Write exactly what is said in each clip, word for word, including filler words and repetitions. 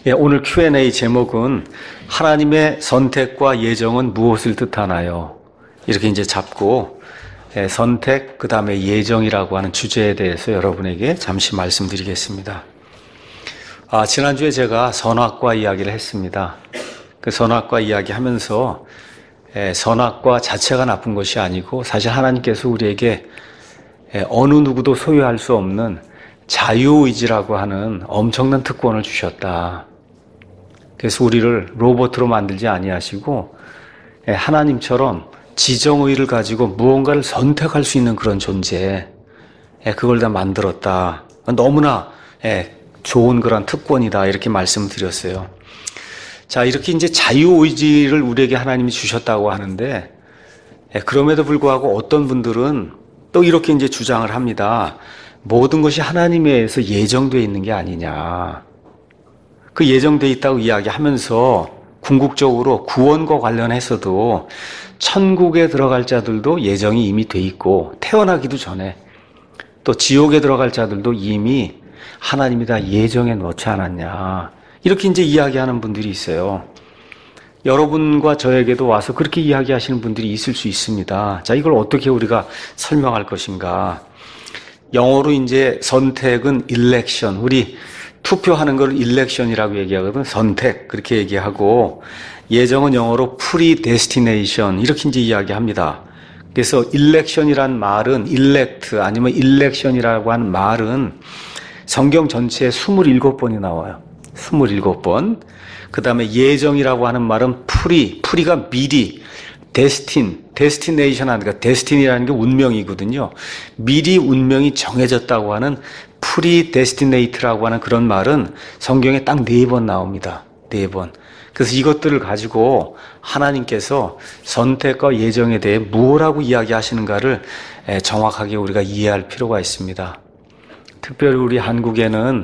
예, 오늘 큐 앤 에이 제목은 하나님의 선택과 예정은 무엇을 뜻하나요? 이렇게 이제 잡고 예, 선택 그 다음에 예정이라고 하는 주제에 대해서 여러분에게 잠시 말씀드리겠습니다. 아, 지난주에 제가 선악과 이야기를 했습니다. 그 선악과 이야기하면서 예, 선악과 자체가 나쁜 것이 아니고 사실 하나님께서 우리에게 예, 어느 누구도 소유할 수 없는 자유의지라고 하는 엄청난 특권을 주셨다. 그래서 우리를 로봇으로 만들지 아니하시고 하나님처럼 지정의를 가지고 무언가를 선택할 수 있는 그런 존재, 그걸 다 만들었다. 너무나 좋은 그런 특권이다. 이렇게 말씀드렸어요. 자, 이렇게 이제 자유의지를 우리에게 하나님이 주셨다고 하는데, 그럼에도 불구하고 어떤 분들은 또 이렇게 이제 주장을 합니다. 모든 것이 하나님에 의해서 예정되어 있는 게 아니냐. 그 예정되어 있다고 이야기하면서 궁극적으로 구원과 관련해서도 천국에 들어갈 자들도 예정이 이미 돼 있고 태어나기도 전에 또 지옥에 들어갈 자들도 이미 하나님이 다 예정해 놓지 않았냐. 이렇게 이제 이야기하는 분들이 있어요. 여러분과 저에게도 와서 그렇게 이야기하시는 분들이 있을 수 있습니다. 자, 이걸 어떻게 우리가 설명할 것인가? 영어로 이제 선택은 election, 우리 투표하는 걸 election이라고 얘기하거든. 선택 그렇게 얘기하고, 예정은 영어로 predestination 이렇게 이제 이야기합니다. 그래서 election이란 말은 elect 아니면 election이라고 하는 말은 성경 전체에 이십칠 번이 나와요. 이십칠 번. 그 다음에 예정이라고 하는 말은 pre, pre가 미리, destin, destination 하니까 destiny라는 게 운명이거든요. 미리 운명이 정해졌다고 하는 predestinate라고 하는 그런 말은 성경에 딱 네 번 나옵니다. 네 번. 그래서 이것들을 가지고 하나님께서 선택과 예정에 대해 무엇라고 이야기하시는가를 정확하게 우리가 이해할 필요가 있습니다. 특별히 우리 한국에는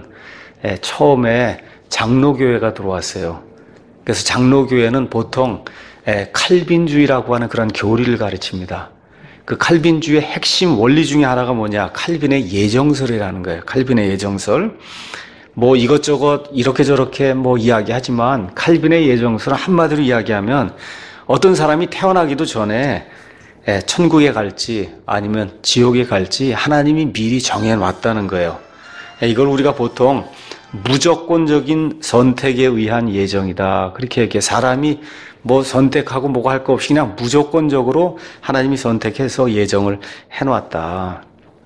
처음에 장로교회가 들어왔어요. 그래서 장로교회는 보통 칼빈주의라고 하는 그런 교리를 가르칩니다. 그 칼빈주의의 핵심 원리 중에 하나가 뭐냐? 칼빈의 예정설이라는 거예요. 칼빈의 예정설. 뭐 이것저것 이렇게 저렇게 뭐 이야기하지만 칼빈의 예정설은 한마디로 이야기하면 어떤 사람이 태어나기도 전에 천국에 갈지 아니면 지옥에 갈지 하나님이 미리 정해놨다는 거예요. 이걸 우리가 보통 무조건적인 선택에 의한 예정이다. 그렇게 얘기해. 사람이 뭐 선택하고 뭐가 할 거 없이 그냥 무조건적으로 하나님이 선택해서 예정을 해놨다.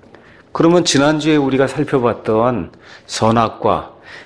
그러면 지난주에 우리가 살펴봤던 선악과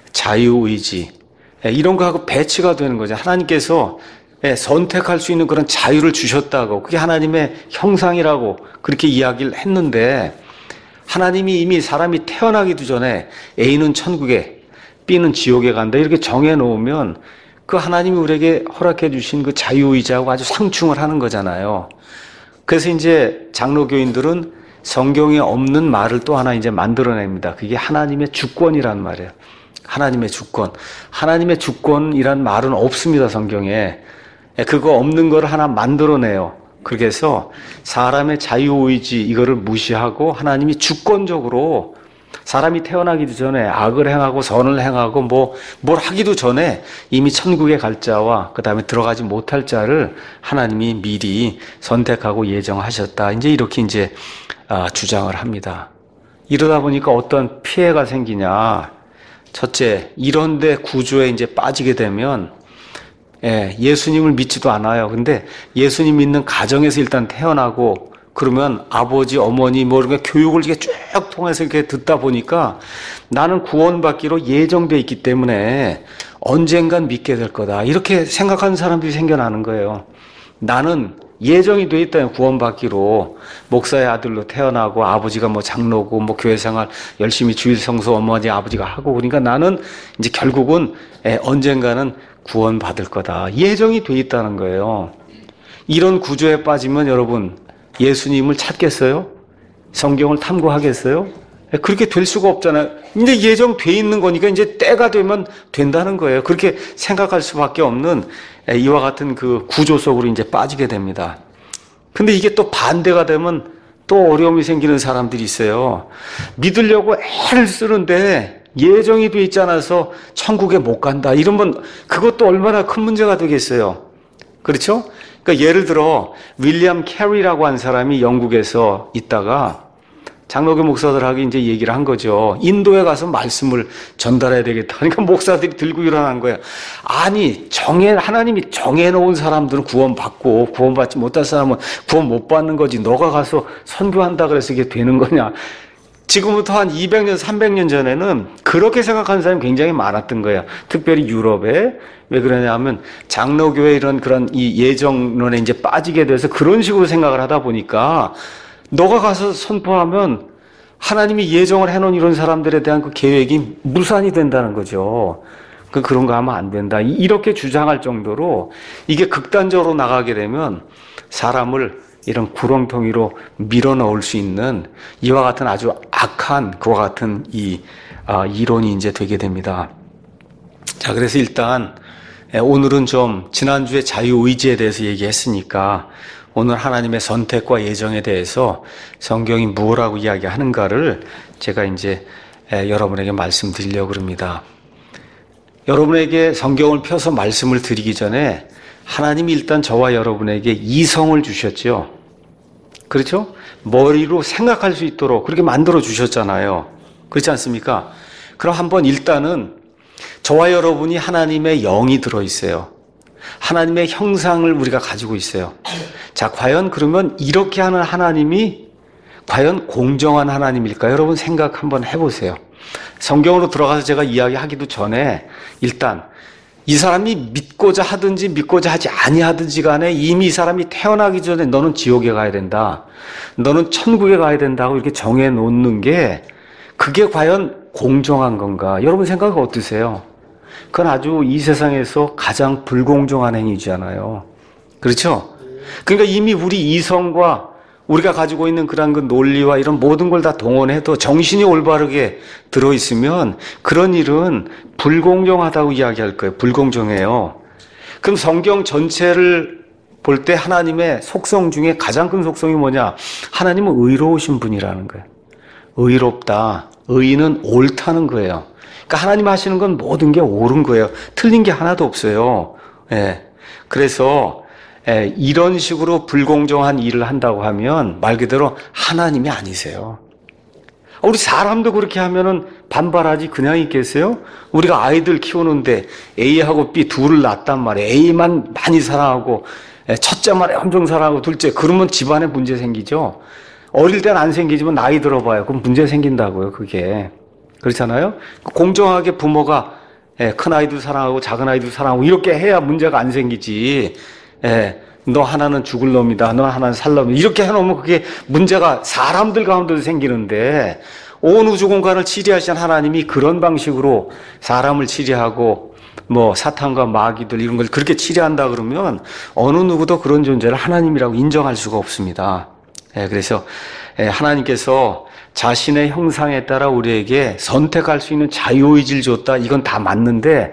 자유의지 이런 거하고 배치가 되는 거죠. 하나님께서 선택할 수 있는 그런 자유를 주셨다고, 그게 하나님의 형상이라고 그렇게 이야기를 했는데, 하나님이 이미 사람이 태어나기도 전에 A는 천국에 B는 지옥에 간다 이렇게 정해놓으면 그 하나님이 우리에게 허락해 주신 그 자유의지하고 아주 상충을 하는 거잖아요. 그래서 이제 장로교인들은 성경에 없는 말을 또 하나 이제 만들어냅니다. 그게 하나님의 주권이란 말이에요. 하나님의 주권. 하나님의 주권이란 말은 없습니다, 성경에. 그거 없는 걸 하나 만들어내요. 그렇게 해서 사람의 자유의지 이거를 무시하고 하나님이 주권적으로 사람이 태어나기도 전에 악을 행하고 선을 행하고 뭐, 뭘 하기도 전에 이미 천국에 갈 자와 그 다음에 들어가지 못할 자를 하나님이 미리 선택하고 예정하셨다. 이제 이렇게 이제, 아, 주장을 합니다. 이러다 보니까 어떤 피해가 생기냐. 첫째, 이런데 구조에 이제 빠지게 되면, 예, 예수님을 믿지도 않아요. 근데 예수님 믿는 가정에서 일단 태어나고, 그러면 아버지, 어머니, 뭐, 이렇게 교육을 이렇게 쭉 통해서 이렇게 듣다 보니까 나는 구원받기로 예정되어 있기 때문에 언젠간 믿게 될 거다. 이렇게 생각하는 사람들이 생겨나는 거예요. 나는 예정이 되어 있다요. 구원받기로. 목사의 아들로 태어나고 아버지가 뭐 장로고 뭐 교회 생활 열심히 주일 성수 어머니 아버지가 하고, 그러니까 나는 이제 결국은 언젠가는 구원받을 거다. 예정이 되어 있다는 거예요. 이런 구조에 빠지면 여러분, 예수님을 찾겠어요? 성경을 탐구하겠어요? 그렇게 될 수가 없잖아요. 이제 예정돼 있는 거니까 이제 때가 되면 된다는 거예요. 그렇게 생각할 수밖에 없는 이와 같은 그 구조 속으로 이제 빠지게 됩니다. 근데 이게 또 반대가 되면 또 어려움이 생기는 사람들이 있어요. 믿으려고 애를 쓰는데 예정이 돼 있지 않아서 천국에 못 간다. 이러면 그것도 얼마나 큰 문제가 되겠어요. 그렇죠? 그러니까 예를 들어 윌리엄 캐리라고 한 사람이 영국에서 있다가 장로교 목사들하고 이제 얘기를 한 거죠. 인도에 가서 말씀을 전달해야 되겠다. 그러니까 목사들이 들고 일어난 거예요. 아니, 정해, 하나님이 정해놓은 사람들은 구원받고 구원받지 못한 사람은 구원 못 받는 거지. 너가 가서 선교한다 그래서 이게 되는 거냐. 지금부터 한 이백 년, 삼백 년 전에는 그렇게 생각하는 사람이 굉장히 많았던 거예요. 특별히 유럽에. 왜 그러냐면 장로교의 이런 그런 이 예정론에 이제 빠지게 돼서 그런 식으로 생각을 하다 보니까 너가 가서 선포하면 하나님이 예정을 해놓은 이런 사람들에 대한 그 계획이 무산이 된다는 거죠. 그 그런 거 하면 안 된다. 이렇게 주장할 정도로 이게 극단적으로 나가게 되면 사람을 이런 구렁텅이로 밀어 넣을 수 있는 이와 같은 아주 악한 그와 같은 이 아, 이론이 이제 되게 됩니다. 자, 그래서 일단 오늘은 좀 지난주에 자유의지에 대해서 얘기했으니까 오늘 하나님의 선택과 예정에 대해서 성경이 무엇라고 이야기하는가를 제가 이제 여러분에게 말씀드리려고 합니다. 여러분에게 성경을 펴서 말씀을 드리기 전에 하나님이 일단 저와 여러분에게 이성을 주셨죠. 그렇죠? 머리로 생각할 수 있도록 그렇게 만들어 주셨잖아요. 그렇지 않습니까? 그럼 한번 일단은 저와 여러분이 하나님의 영이 들어있어요. 하나님의 형상을 우리가 가지고 있어요. 자, 과연 그러면 이렇게 하는 하나님이 과연 공정한 하나님일까요? 여러분 생각 한번 해보세요. 성경으로 들어가서 제가 이야기하기도 전에 일단 이 사람이 믿고자 하든지 믿고자 하지 아니하든지 간에 이미 이 사람이 태어나기 전에 너는 지옥에 가야 된다. 너는 천국에 가야 된다고 이렇게 정해 놓는 게 그게 과연 공정한 건가? 여러분 생각 어떠세요? 그건 아주 이 세상에서 가장 불공정한 행위잖아요. 그렇죠? 그러니까 이미 우리 이성과 우리가 가지고 있는 그런 그 논리와 이런 모든 걸 다 동원해도 정신이 올바르게 들어있으면 그런 일은 불공정하다고 이야기할 거예요. 불공정해요. 그럼 성경 전체를 볼 때 하나님의 속성 중에 가장 큰 속성이 뭐냐? 하나님은 의로우신 분이라는 거예요. 의롭다. 의는 옳다는 거예요. 그러니까 하나님 하시는 건 모든 게 옳은 거예요. 틀린 게 하나도 없어요. 예. 그래서 예, 이런 식으로 불공정한 일을 한다고 하면 말 그대로 하나님이 아니세요. 우리 사람도 그렇게 하면은 반발하지 그냥 있겠어요? 우리가 아이들 키우는데 A하고 B 둘을 낳았단 말이에요. A만 많이 사랑하고 첫째만 엄청 사랑하고 둘째 그러면 집안에 문제 생기죠. 어릴 때는 안 생기지만 나이 들어봐요. 그럼 문제 생긴다고요. 그게. 그렇잖아요? 공정하게 부모가 큰 아이도 사랑하고 작은 아이도 사랑하고 이렇게 해야 문제가 안 생기지. 예, 너 하나는 죽을 놈이다. 너 하나는 살 놈이다. 이렇게 해놓으면 그게 문제가 사람들 가운데도 생기는데 온 우주 공간을 치리하신 하나님이 그런 방식으로 사람을 치리하고 뭐 사탄과 마귀들 이런 걸 그렇게 치리한다 그러면 어느 누구도 그런 존재를 하나님이라고 인정할 수가 없습니다. 예, 그래서 예, 하나님께서 자신의 형상에 따라 우리에게 선택할 수 있는 자유의지를 줬다. 이건 다 맞는데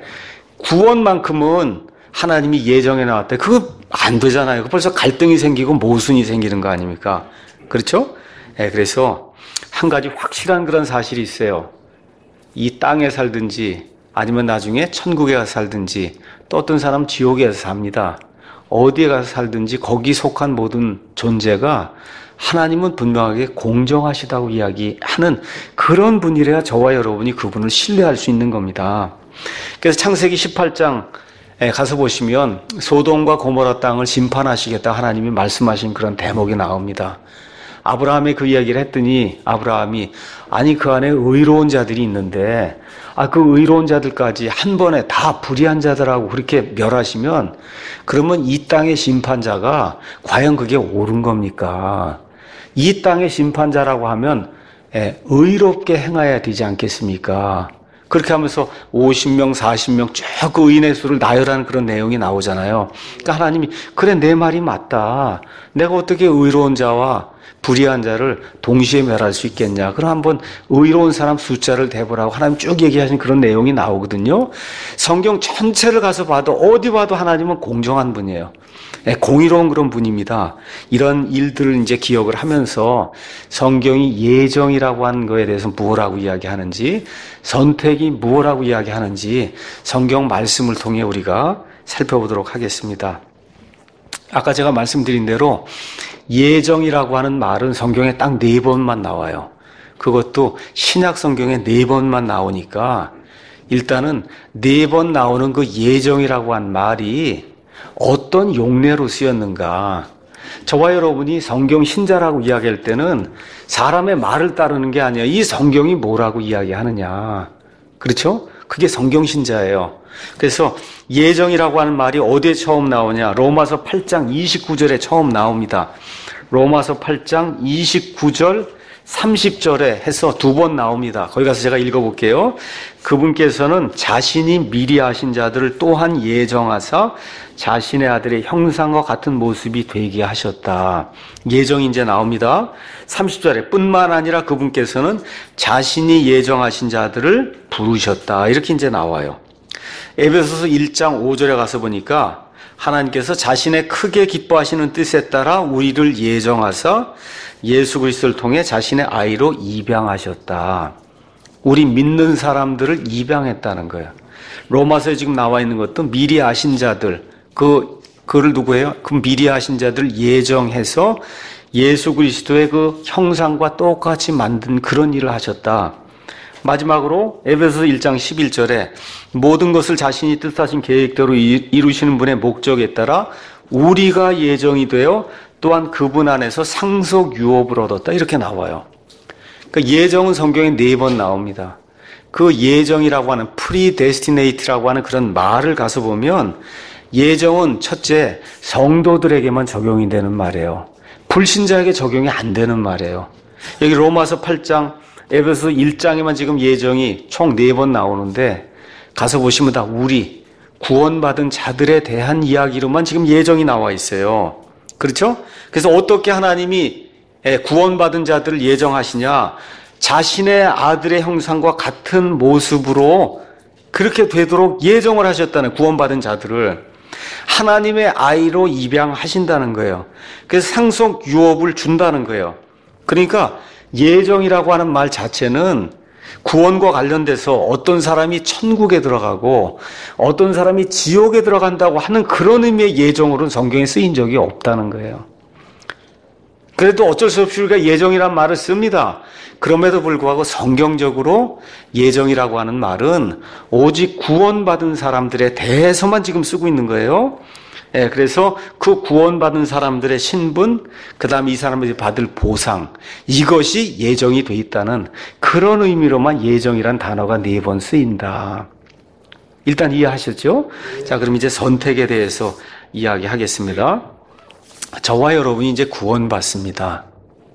구원만큼은 하나님이 예정해 놨대. 그거 안 되잖아요. 벌써 갈등이 생기고 모순이 생기는 거 아닙니까? 그렇죠? 네, 그래서 한 가지 확실한 그런 사실이 있어요. 이 땅에 살든지 아니면 나중에 천국에 가서 살든지 또 어떤 사람은 지옥에 가서 삽니다. 어디에 가서 살든지 거기 속한 모든 존재가 하나님은 분명하게 공정하시다고 이야기하는 그런 분이래야 저와 여러분이 그분을 신뢰할 수 있는 겁니다. 그래서 창세기 십팔 장 가서 보시면 소돔과 고모라 땅을 심판하시겠다 하나님이 말씀하신 그런 대목이 나옵니다. 아브라함이 그 이야기를 했더니 아브라함이 아니 그 안에 의로운 자들이 있는데 아, 그 의로운 자들까지 한 번에 다 불의한 자들하고 그렇게 멸하시면 그러면 이 땅의 심판자가 과연 그게 옳은 겁니까? 이 땅의 심판자라고 하면 의롭게 행해야 되지 않겠습니까? 그렇게 하면서 오십 명, 사십 명 쭉 그 의인의 수를 나열하는 그런 내용이 나오잖아요. 그러니까 하나님이 그래 내 말이 맞다. 내가 어떻게 의로운 자와 불의한 자를 동시에 멸할 수 있겠냐. 그럼 한번 의로운 사람 숫자를 대보라고 하나님 쭉 얘기하신 그런 내용이 나오거든요. 성경 전체를 가서 봐도 어디 봐도 하나님은 공정한 분이에요. 네, 공의로운 그런 분입니다. 이런 일들을 이제 기억을 하면서 성경이 예정이라고 하는 거에 대해서 무엇라고 이야기하는지, 선택이 무엇라고 이야기하는지 성경 말씀을 통해 우리가 살펴보도록 하겠습니다. 아까 제가 말씀드린 대로 예정이라고 하는 말은 성경에 딱 네 번만 나와요. 그것도 신약 성경에 네 번만 나오니까 일단은 네 번 나오는 그 예정이라고 한 말이 어떤 용례로 쓰였는가. 저와 여러분이 성경 신자라고 이야기할 때는 사람의 말을 따르는 게 아니에요. 이 성경이 뭐라고 이야기하느냐. 그렇죠? 그게 성경 신자예요. 그래서 예정이라고 하는 말이 어디에 처음 나오냐? 로마서 팔 장 이십구 절에 처음 나옵니다. 로마서 팔 장 이십구 절 삼십 절에 해서 두 번 나옵니다. 거기 가서 제가 읽어볼게요. 그분께서는 자신이 미리 하신 자들을 또한 예정하사 자신의 아들의 형상과 같은 모습이 되게 하셨다. 예정이 이제 나옵니다. 삼십 절에 뿐만 아니라 그분께서는 자신이 예정하신 자들을 부르셨다. 이렇게 이제 나와요. 에베소서 일 장 오 절에 가서 보니까 하나님께서 자신의 크게 기뻐하시는 뜻에 따라 우리를 예정하사 예수 그리스도를 통해 자신의 아이로 입양하셨다. 우리 믿는 사람들을 입양했다는 거예요. 로마서에 지금 나와 있는 것도 미리 아신 자들, 그, 그를 누구예요? 그 미리 아신 자들 예정해서 예수 그리스도의 그 형상과 똑같이 만든 그런 일을 하셨다. 마지막으로 에베소서 일 장 십일 절에 모든 것을 자신이 뜻하신 계획대로 이루시는 분의 목적에 따라 우리가 예정이 되어 또한 그분 안에서 상속 유업을 얻었다. 이렇게 나와요. 그 예정은 성경에 네 번 나옵니다. 그 예정이라고 하는 predestinate라고 하는 그런 말을 가서 보면 예정은 첫째 성도들에게만 적용이 되는 말이에요. 불신자에게 적용이 안 되는 말이에요. 여기 로마서 팔 장, 에베소서 일 장에만 지금 예정이 총 네 번 나오는데 가서 보시면 다 우리 구원받은 자들에 대한 이야기로만 지금 예정이 나와 있어요. 그렇죠? 그래서 어떻게 하나님이 구원받은 자들을 예정하시냐? 자신의 아들의 형상과 같은 모습으로 그렇게 되도록 예정을 하셨다는, 구원받은 자들을 하나님의 아이로 입양하신다는 거예요. 그래서 상속 유업을 준다는 거예요. 그러니까 예정이라고 하는 말 자체는 구원과 관련돼서 어떤 사람이 천국에 들어가고 어떤 사람이 지옥에 들어간다고 하는 그런 의미의 예정으로는 성경에 쓰인 적이 없다는 거예요. 그래도 어쩔 수 없이 우리가 예정이란 말을 씁니다. 그럼에도 불구하고 성경적으로 예정이라고 하는 말은 오직 구원받은 사람들에 대해서만 지금 쓰고 있는 거예요. 예, 그래서 그 구원받은 사람들의 신분, 그 다음에 이 사람들이 받을 보상, 이것이 예정이 돼 있다는 그런 의미로만 예정이란 단어가 네 번 쓰인다. 일단 이해하셨죠? 자, 그럼 이제 선택에 대해서 이야기하겠습니다. 저와 여러분이 이제 구원받습니다.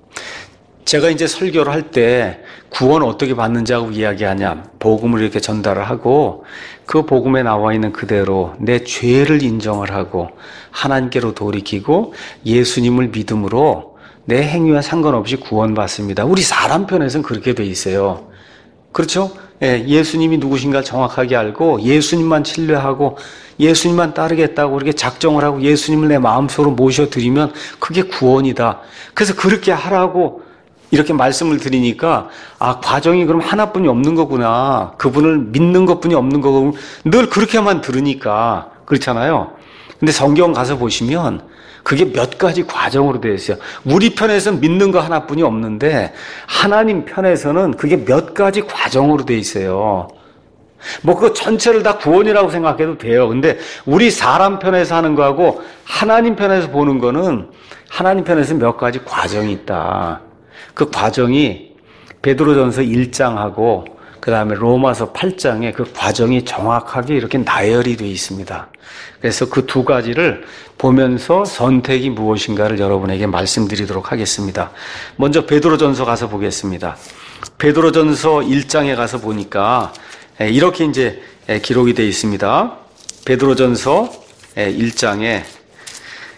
제가 이제 설교를 할 때 구원 어떻게 받는지 하고 이야기하냐, 복음을 이렇게 전달을 하고 그 복음에 나와 있는 그대로 내 죄를 인정을 하고 하나님께로 돌이키고 예수님을 믿음으로 내 행위와 상관없이 구원받습니다. 우리 사람 편에서는 그렇게 돼 있어요. 그렇죠? 예, 예수님이 누구신가 정확하게 알고 예수님만 신뢰하고 예수님만 따르겠다고 이렇게 작정을 하고 예수님을 내 마음속으로 모셔드리면 그게 구원이다. 그래서 그렇게 하라고 이렇게 말씀을 드리니까 아, 과정이 그럼 하나뿐이 없는 거구나. 그분을 믿는 것뿐이 없는 거고 늘 그렇게만 들으니까 그렇잖아요. 근데 성경 가서 보시면 그게 몇 가지 과정으로 되어 있어요. 우리 편에서는 믿는 거 하나뿐이 없는데 하나님 편에서는 그게 몇 가지 과정으로 되어 있어요. 뭐 그 전체를 다 구원이라고 생각해도 돼요. 근데 우리 사람 편에서 하는 거하고 하나님 편에서 보는 거는 하나님 편에서 몇 가지 과정이 있다. 그 과정이 베드로전서 일 장하고 그 다음에 로마서 팔 장에 그 과정이 정확하게 이렇게 나열이 되어 있습니다. 그래서 그 두 가지를 보면서 선택이 무엇인가를 여러분에게 말씀드리도록 하겠습니다. 먼저 베드로전서 가서 보겠습니다. 베드로전서 일 장에 가서 보니까 이렇게 이제 기록이 되어 있습니다. 베드로전서 일 장에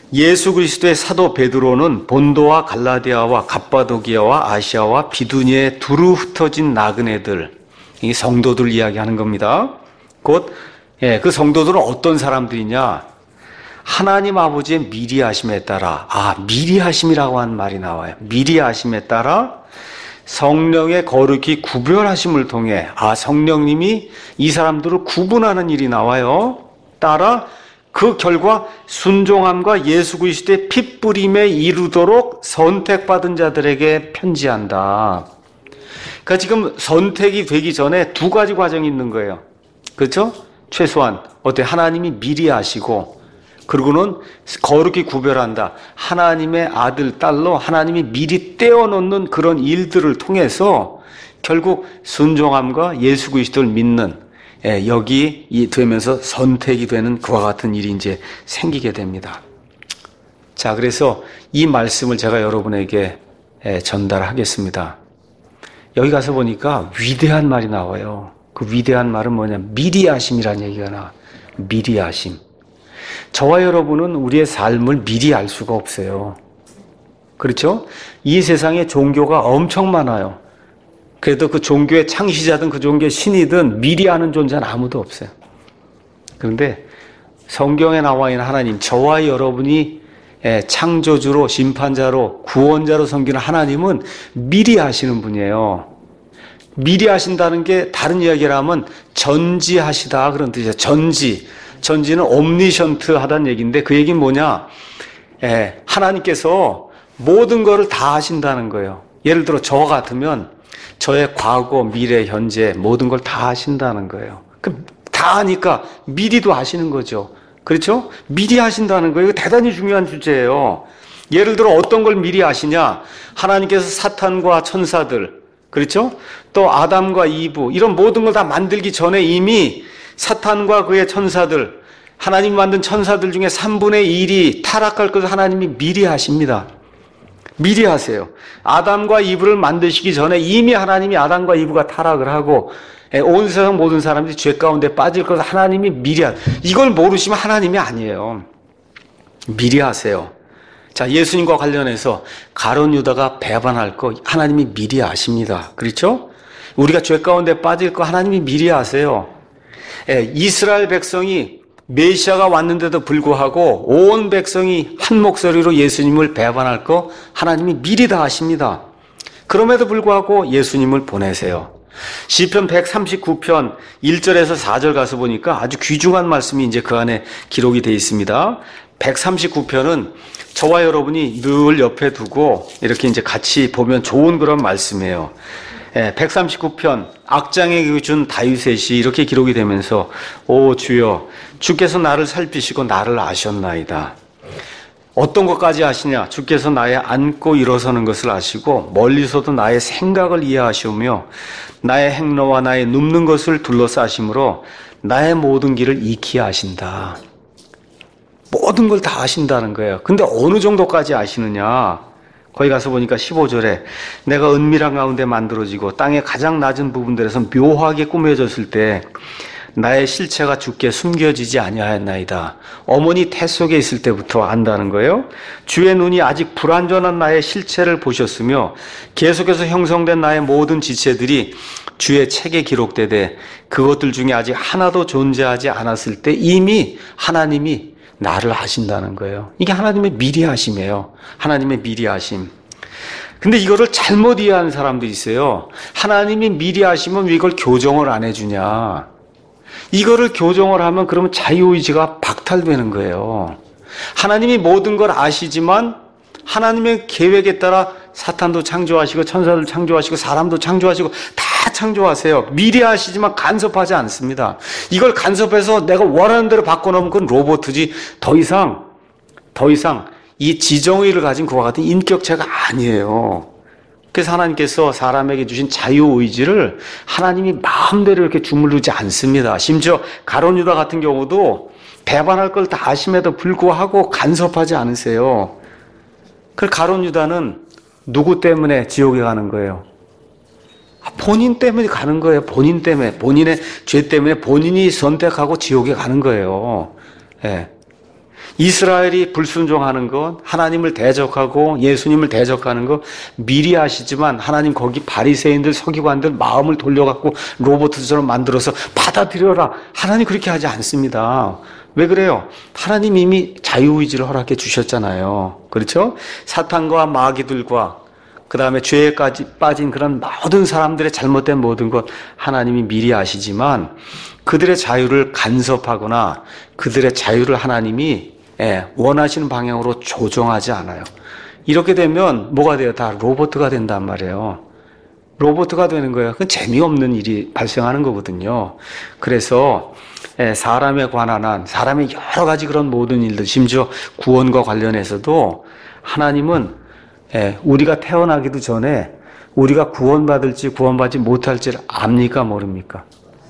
예수 그리스도의 사도 베드로는 본도와 갈라디아와 갑바도기아와 아시아와 비두니에 두루 흩어진 나그네들, 이 성도들 이야기하는 겁니다. 곧 예, 그 성도들은 어떤 사람들이냐? 하나님 아버지의 미리 하심에 따라, 아, 미리 하심이라고 하는 말이 나와요. 미리 하심에 따라 성령의 거룩히 구별하심을 통해, 아, 성령님이 이 사람들을 구분하는 일이 나와요. 따라 그 결과 순종함과 예수 그리스도의 핏부림에 이르도록 선택받은 자들에게 편지한다. 그러니까 지금 선택이 되기 전에 두 가지 과정이 있는 거예요. 그렇죠? 최소한 어때? 하나님이 미리 아시고, 그리고는 거룩히 구별한다. 하나님의 아들, 딸로 하나님이 미리 떼어놓는 그런 일들을 통해서 결국 순종함과 예수 그리스도를 믿는, 예, 여기 이 되면서 선택이 되는 그와 같은 일이 이제 생기게 됩니다. 자, 그래서 이 말씀을 제가 여러분에게 예, 전달하겠습니다. 여기 가서 보니까 위대한 말이 나와요. 그 위대한 말은 뭐냐? 미리 하심이라는 얘기가 나와. 미리 하심. 저와 여러분은 우리의 삶을 미리 알 수가 없어요. 그렇죠? 이 세상에 종교가 엄청 많아요. 그래도 그 종교의 창시자든 그 종교의 신이든 미리 아는 존재는 아무도 없어요. 그런데 성경에 나와 있는 하나님, 저와 여러분이 창조주로, 심판자로, 구원자로 섬기는 하나님은 미리 아시는 분이에요. 미리 하신다는 게 다른 이야기를 하면 전지하시다 그런 뜻이에요. 전지. 전지는 옴니션트 하다는 얘기인데 그 얘기는 뭐냐? 예, 하나님께서 모든 것을 다 하신다는 거예요. 예를 들어 저 같으면 저의 과거, 미래, 현재 모든 걸 다 하신다는 거예요. 그럼 다 하니까 미리도 하시는 거죠. 그렇죠? 미리 하신다는 거예요. 이거 대단히 중요한 주제예요. 예를 들어 어떤 걸 미리 아시냐? 하나님께서 사탄과 천사들, 그렇죠? 또 아담과 이브, 이런 모든 걸 다 만들기 전에 이미 사탄과 그의 천사들, 하나님이 만든 천사들 중에 삼분의 일이 타락할 것을 하나님이 미리 하십니다. 미리 하세요. 아담과 이브를 만드시기 전에 이미 하나님이 아담과 이브가 타락을 하고 온 세상 모든 사람들이 죄 가운데 빠질 것을 하나님이 미리 하세요. 이걸 모르시면 하나님이 아니에요. 미리 하세요. 자, 예수님과 관련해서 가룟 유다가 배반할 거 하나님이 미리 아십니다. 그렇죠? 우리가 죄 가운데 빠질 거 하나님이 미리 아세요. 예, 이스라엘 백성이 메시아가 왔는데도 불구하고 온 백성이 한 목소리로 예수님을 배반할 거 하나님이 미리 다 아십니다. 그럼에도 불구하고 예수님을 보내세요. 시편 백삼십구 편 일 절에서 사 절 가서 보니까 아주 귀중한 말씀이 이제 그 안에 기록이 되어 있습니다. 백삼십구 편은 저와 여러분이 늘 옆에 두고 이렇게 이제 같이 보면 좋은 그런 말씀이에요. 예, 백삼십구 편 악장에게 준 다윗의 시 이렇게 기록이 되면서 오 주여 주께서 나를 살피시고 나를 아셨나이다. 어떤 것까지 아시냐? 주께서 나의 앉고 일어서는 것을 아시고 멀리서도 나의 생각을 이해하시오며 나의 행로와 나의 눕는 것을 둘러싸심으로 나의 모든 길을 익히 아신다. 모든 걸 다 아신다는 거예요. 근데 어느 정도까지 아시느냐? 거기 가서 보니까 십오 절에 내가 은밀한 가운데 만들어지고 땅의 가장 낮은 부분들에서 묘하게 꾸며졌을 때 나의 실체가 주께 숨겨지지 아니하였나이다. 어머니 태 속에 있을 때부터 안다는 거예요. 주의 눈이 아직 불완전한 나의 실체를 보셨으며 계속해서 형성된 나의 모든 지체들이 주의 책에 기록되되 그것들 중에 아직 하나도 존재하지 않았을 때 이미 하나님이 나를 아신다는 거예요. 이게 하나님의 미리 하심이에요. 하나님의 미리 하심. 근데 이거를 잘못 이해하는 사람들이 있어요. 하나님이 미리 하시면 왜 이걸 교정을 안 해주냐. 이거를 교정을 하면 그러면 자유의지가 박탈되는 거예요. 하나님이 모든 걸 아시지만 하나님의 계획에 따라 사탄도 창조하시고 천사도 창조하시고 사람도 창조하시고 다 창조하세요. 미리 하시지만 간섭하지 않습니다. 이걸 간섭해서 내가 원하는 대로 바꿔놓으면 그건 로봇이지 더 이상 더 이상 이 지정의를 가진 그와 같은 인격체가 아니에요. 그래서 하나님께서 사람에게 주신 자유의지를 하나님이 마음대로 이렇게 주무르지 않습니다. 심지어 가룟 유다 같은 경우도 배반할 걸 다 아심에도 불구하고 간섭하지 않으세요. 그 가룟 유다는 누구 때문에 지옥에 가는 거예요? 본인 때문에 가는 거예요. 본인 때문에. 본인의 죄 때문에 본인이 선택하고 지옥에 가는 거예요. 예. 이스라엘이 불순종하는 것, 하나님을 대적하고 예수님을 대적하는 것 미리 아시지만 하나님 거기 바리새인들 서기관들 마음을 돌려갖고 로봇처럼 만들어서 받아들여라. 하나님 그렇게 하지 않습니다. 왜 그래요? 하나님 이미 자유의지를 허락해 주셨잖아요. 그렇죠? 사탄과 마귀들과 그 다음에 죄에까지 빠진 그런 모든 사람들의 잘못된 모든 것 하나님이 미리 아시지만 그들의 자유를 간섭하거나 그들의 자유를 하나님이 원하시는 방향으로 조정하지 않아요. 이렇게 되면 뭐가 돼요? 다 로봇가 된단 말이에요. 로봇가 되는 거예요. 그건 재미없는 일이 발생하는 거거든요. 그래서 사람에 관한 한, 사람의 여러 가지 그런 모든 일들, 심지어 구원과 관련해서도 하나님은 우리가 태어나기도 전에 우리가 구원받을지 구원받지 못할지 압니까 모릅니까?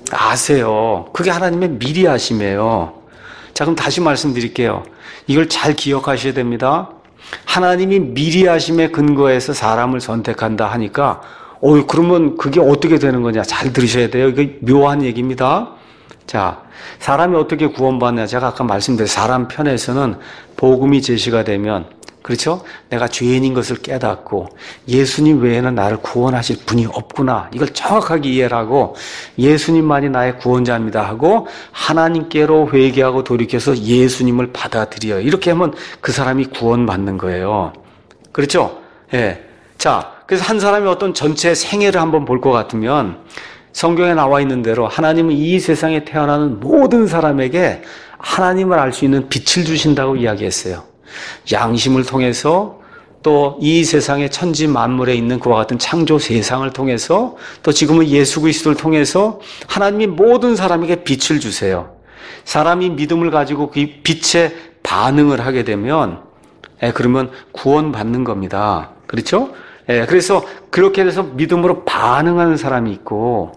아세요. 그게 하나님의 미리 아심이에요. 자, 그럼 다시 말씀드릴게요. 이걸 잘 기억하셔야 됩니다. 하나님이 미리 아심에 근거해서 사람을 선택한다 하니까 어, 그러면 그게 어떻게 되는 거냐? 잘 들으셔야 돼요. 이게 묘한 얘기입니다. 자, 사람이 어떻게 구원받냐? 제가 아까 말씀드린 사람 편에서는 복음이 제시가 되면, 그렇죠? 내가 죄인인 것을 깨닫고 예수님 외에는 나를 구원하실 분이 없구나. 이걸 정확하게 이해를 하고 예수님만이 나의 구원자입니다 하고 하나님께로 회개하고 돌이켜서 예수님을 받아들여요. 이렇게 하면 그 사람이 구원받는 거예요. 그렇죠? 예. 자, 그래서 한 사람이 어떤 전체 생애를 한번 볼 것 같으면 성경에 나와 있는 대로 하나님은 이 세상에 태어나는 모든 사람에게 하나님을 알 수 있는 빛을 주신다고 이야기했어요. 양심을 통해서 또 이 세상의 천지 만물에 있는 그와 같은 창조 세상을 통해서 또 지금은 예수 그리스도를 통해서 하나님이 모든 사람에게 빛을 주세요. 사람이 믿음을 가지고 그 빛에 반응을 하게 되면 예, 그러면 구원받는 겁니다. 그렇죠? 예, 그래서 그렇게 해서 믿음으로 반응하는 사람이 있고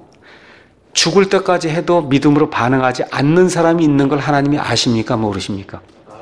죽을 때까지 해도 믿음으로 반응하지 않는 사람이 있는 걸 하나님이 아십니까? 모르십니까?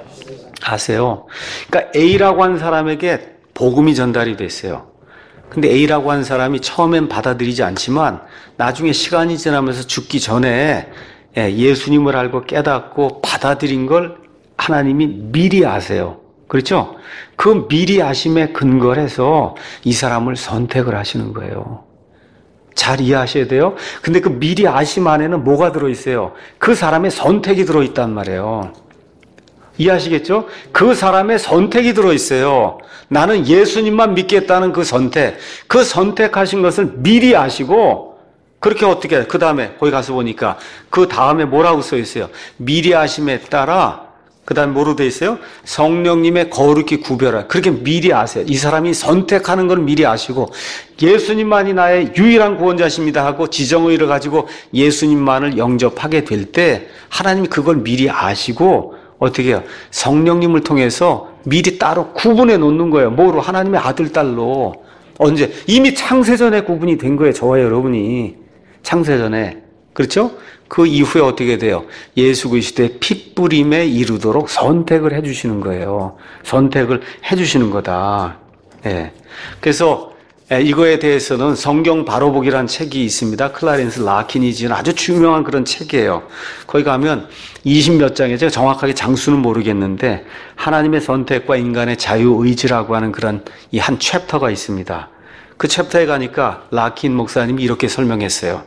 아세요. 그러니까 A라고 하는 사람에게 복음이 전달이 됐어요. 근데 A라고 하는 사람이 처음엔 받아들이지 않지만 나중에 시간이 지나면서 죽기 전에 예수님을 알고 깨닫고 받아들인 걸 하나님이 미리 아세요. 그렇죠? 그 미리 아심에 근거를 해서 이 사람을 선택을 하시는 거예요. 잘 이해하셔야 돼요. 근데 그 미리 아심 안에는 뭐가 들어있어요? 그 사람의 선택이 들어있단 말이에요. 이해하시겠죠? 그 사람의 선택이 들어있어요. 나는 예수님만 믿겠다는 그 선택. 그 선택하신 것을 미리 아시고 그렇게 어떻게 그 다음에 거기 가서 보니까 그 다음에 뭐라고 써 있어요? 미리 아심에 따라 그 다음에 뭐로 돼 있어요? 성령님의 거룩히 구별하. 그렇게 미리 아세요. 이 사람이 선택하는 걸 미리 아시고 예수님만이 나의 유일한 구원자십니다 하고 지정의를 가지고 예수님만을 영접하게 될 때 하나님이 그걸 미리 아시고 어떻게 해요? 성령님을 통해서 미리 따로 구분해 놓는 거예요. 뭐로? 하나님의 아들, 딸로. 언제? 이미 창세전에 구분이 된 거예요. 저와 여러분이. 창세전에. 그렇죠? 그 이후에 어떻게 돼요? 예수 그리스도의 핏부림에 이르도록 선택을 해 주시는 거예요. 선택을 해 주시는 거다. 예. 그래서 이거에 대해서는 성경 바로보기라는 책이 있습니다. 클라렌스 라킨이 지은 아주 유명한 그런 책이에요. 거기 가면 이십 몇 장에 제가 정확하게 장수는 모르겠는데 하나님의 선택과 인간의 자유의지라고 하는 그런 이 한 챕터가 있습니다. 그 챕터에 가니까 라킨 목사님이 이렇게 설명했어요.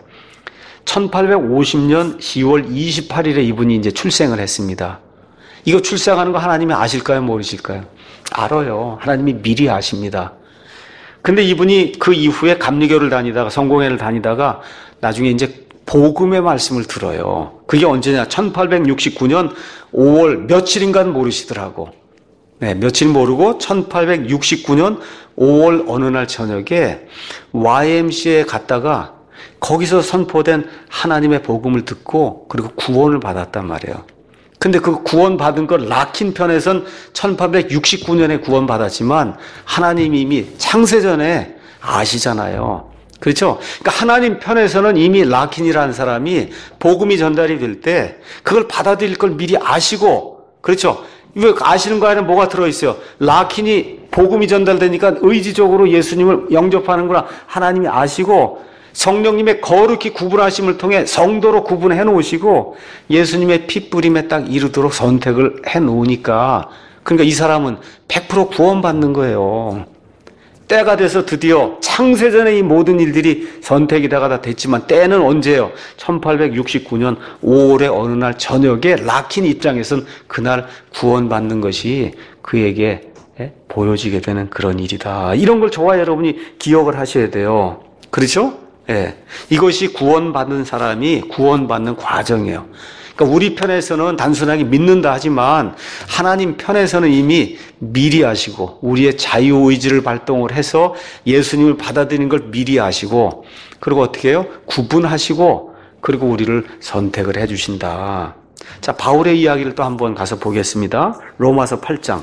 천팔백오십 년 시월 이십팔일에 이분이 이제 출생을 했습니다. 이거 출생하는 거 하나님이 아실까요? 모르실까요? 알아요. 하나님이 미리 아십니다. 근데 이분이 그 이후에 감리교를 다니다가 성공회를 다니다가 나중에 이제 복음의 말씀을 들어요. 그게 언제냐? 천팔백육십구 년 오월 며칠인가는 모르시더라고. 네, 며칠 모르고 천팔백육십구 년 오월 어느 날 저녁에 와이엠씨에에 갔다가 거기서 선포된 하나님의 복음을 듣고 그리고 구원을 받았단 말이에요. 근데 그 구원 받은 걸 라킨 편에선 천팔백육십구 년에 구원 받았지만 하나님이 이미 창세전에 아시잖아요. 그렇죠? 그러니까 하나님 편에서는 이미 라킨이라는 사람이 복음이 전달이 될 때 그걸 받아들일 걸 미리 아시고, 그렇죠? 왜 아시는 거 안에 뭐가 들어있어요? 라킨이 복음이 전달되니까 의지적으로 예수님을 영접하는구나. 하나님이 아시고 성령님의 거룩히 구분하심을 통해 성도로 구분해 놓으시고 예수님의 피 뿌림에 딱 이르도록 선택을 해 놓으니까, 그러니까 이 사람은 백 퍼센트 구원받는 거예요. 때가 돼서 드디어 창세전에 이 모든 일들이 선택이 다가 됐지만, 때는 언제예요? 천팔백육십구 년 오월의 어느 날 저녁에 락킨 입장에서는 그날 구원받는 것이 그에게 보여지게 되는 그런 일이다. 이런 걸 저와 여러분이 기억을 하셔야 돼요. 그렇죠? 예. 이것이 구원받는 사람이 구원받는 과정이에요. 그러니까 우리 편에서는 단순하게 믿는다 하지만 하나님 편에서는 이미 미리 아시고 우리의 자유의지를 발동을 해서 예수님을 받아들이는 걸 미리 아시고, 그리고 어떻게 해요? 구분하시고 그리고 우리를 선택을 해 주신다. 자, 바울의 이야기를 또 한번 가서 보겠습니다. 로마서 팔 장.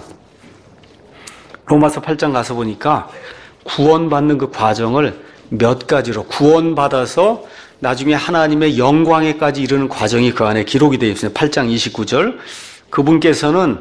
로마서 팔 장 가서 보니까 구원받는 그 과정을 몇 가지로, 구원받아서 나중에 하나님의 영광에까지 이르는 과정이 그 안에 기록이 되어 있습니다. 팔 장 이십구 절. 그분께서는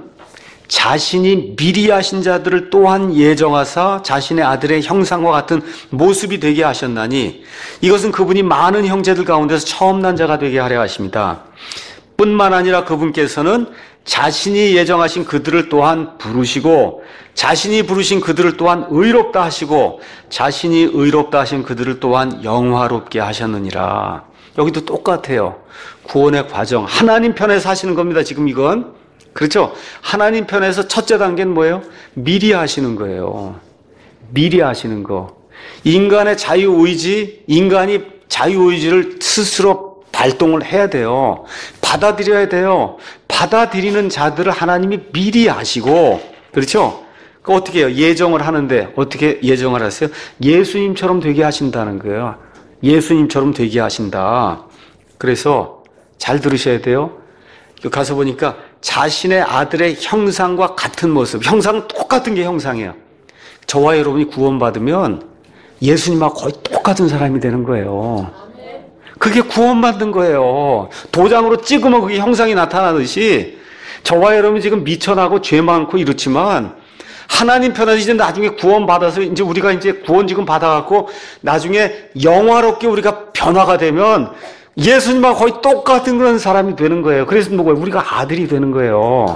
자신이 미리 하신 자들을 또한 예정하사 자신의 아들의 형상과 같은 모습이 되게 하셨나니, 이것은 그분이 많은 형제들 가운데서 처음 난 자가 되게 하려 하십니다. 뿐만 아니라 그분께서는 자신이 예정하신 그들을 또한 부르시고 자신이 부르신 그들을 또한 의롭다 하시고 자신이 의롭다 하신 그들을 또한 영화롭게 하셨느니라. 여기도 똑같아요. 구원의 과정, 하나님 편에서 하시는 겁니다. 지금 이건, 그렇죠? 하나님 편에서 첫째 단계는 뭐예요? 미리 하시는 거예요. 미리 하시는 거. 인간의 자유의지, 인간이 자유의지를 스스로 발동을 해야 돼요. 받아들여야 돼요. 받아들이는 자들을 하나님이 미리 아시고, 그렇죠? 그 어떻게 해요? 예정을 하는데 어떻게 예정을 하세요? 예수님처럼 되게 하신다는 거예요. 예수님처럼 되게 하신다. 그래서 잘 들으셔야 돼요. 가서 보니까 자신의 아들의 형상과 같은 모습, 형상은 똑같은 게 형상이에요. 저와 여러분이 구원받으면 예수님하고 거의 똑같은 사람이 되는 거예요. 그게 구원받는 거예요. 도장으로 찍으면 그게 형상이 나타나듯이 저와 여러분이 지금 미천하고 죄 많고 이렇지만 하나님 편에서 이제 나중에 구원받아서 이제 우리가 이제 구원 지금 받아갖고 나중에 영화롭게 우리가 변화가 되면 예수님하고 거의 똑같은 그런 사람이 되는 거예요. 그래서 뭐예요? 우리가 아들이 되는 거예요.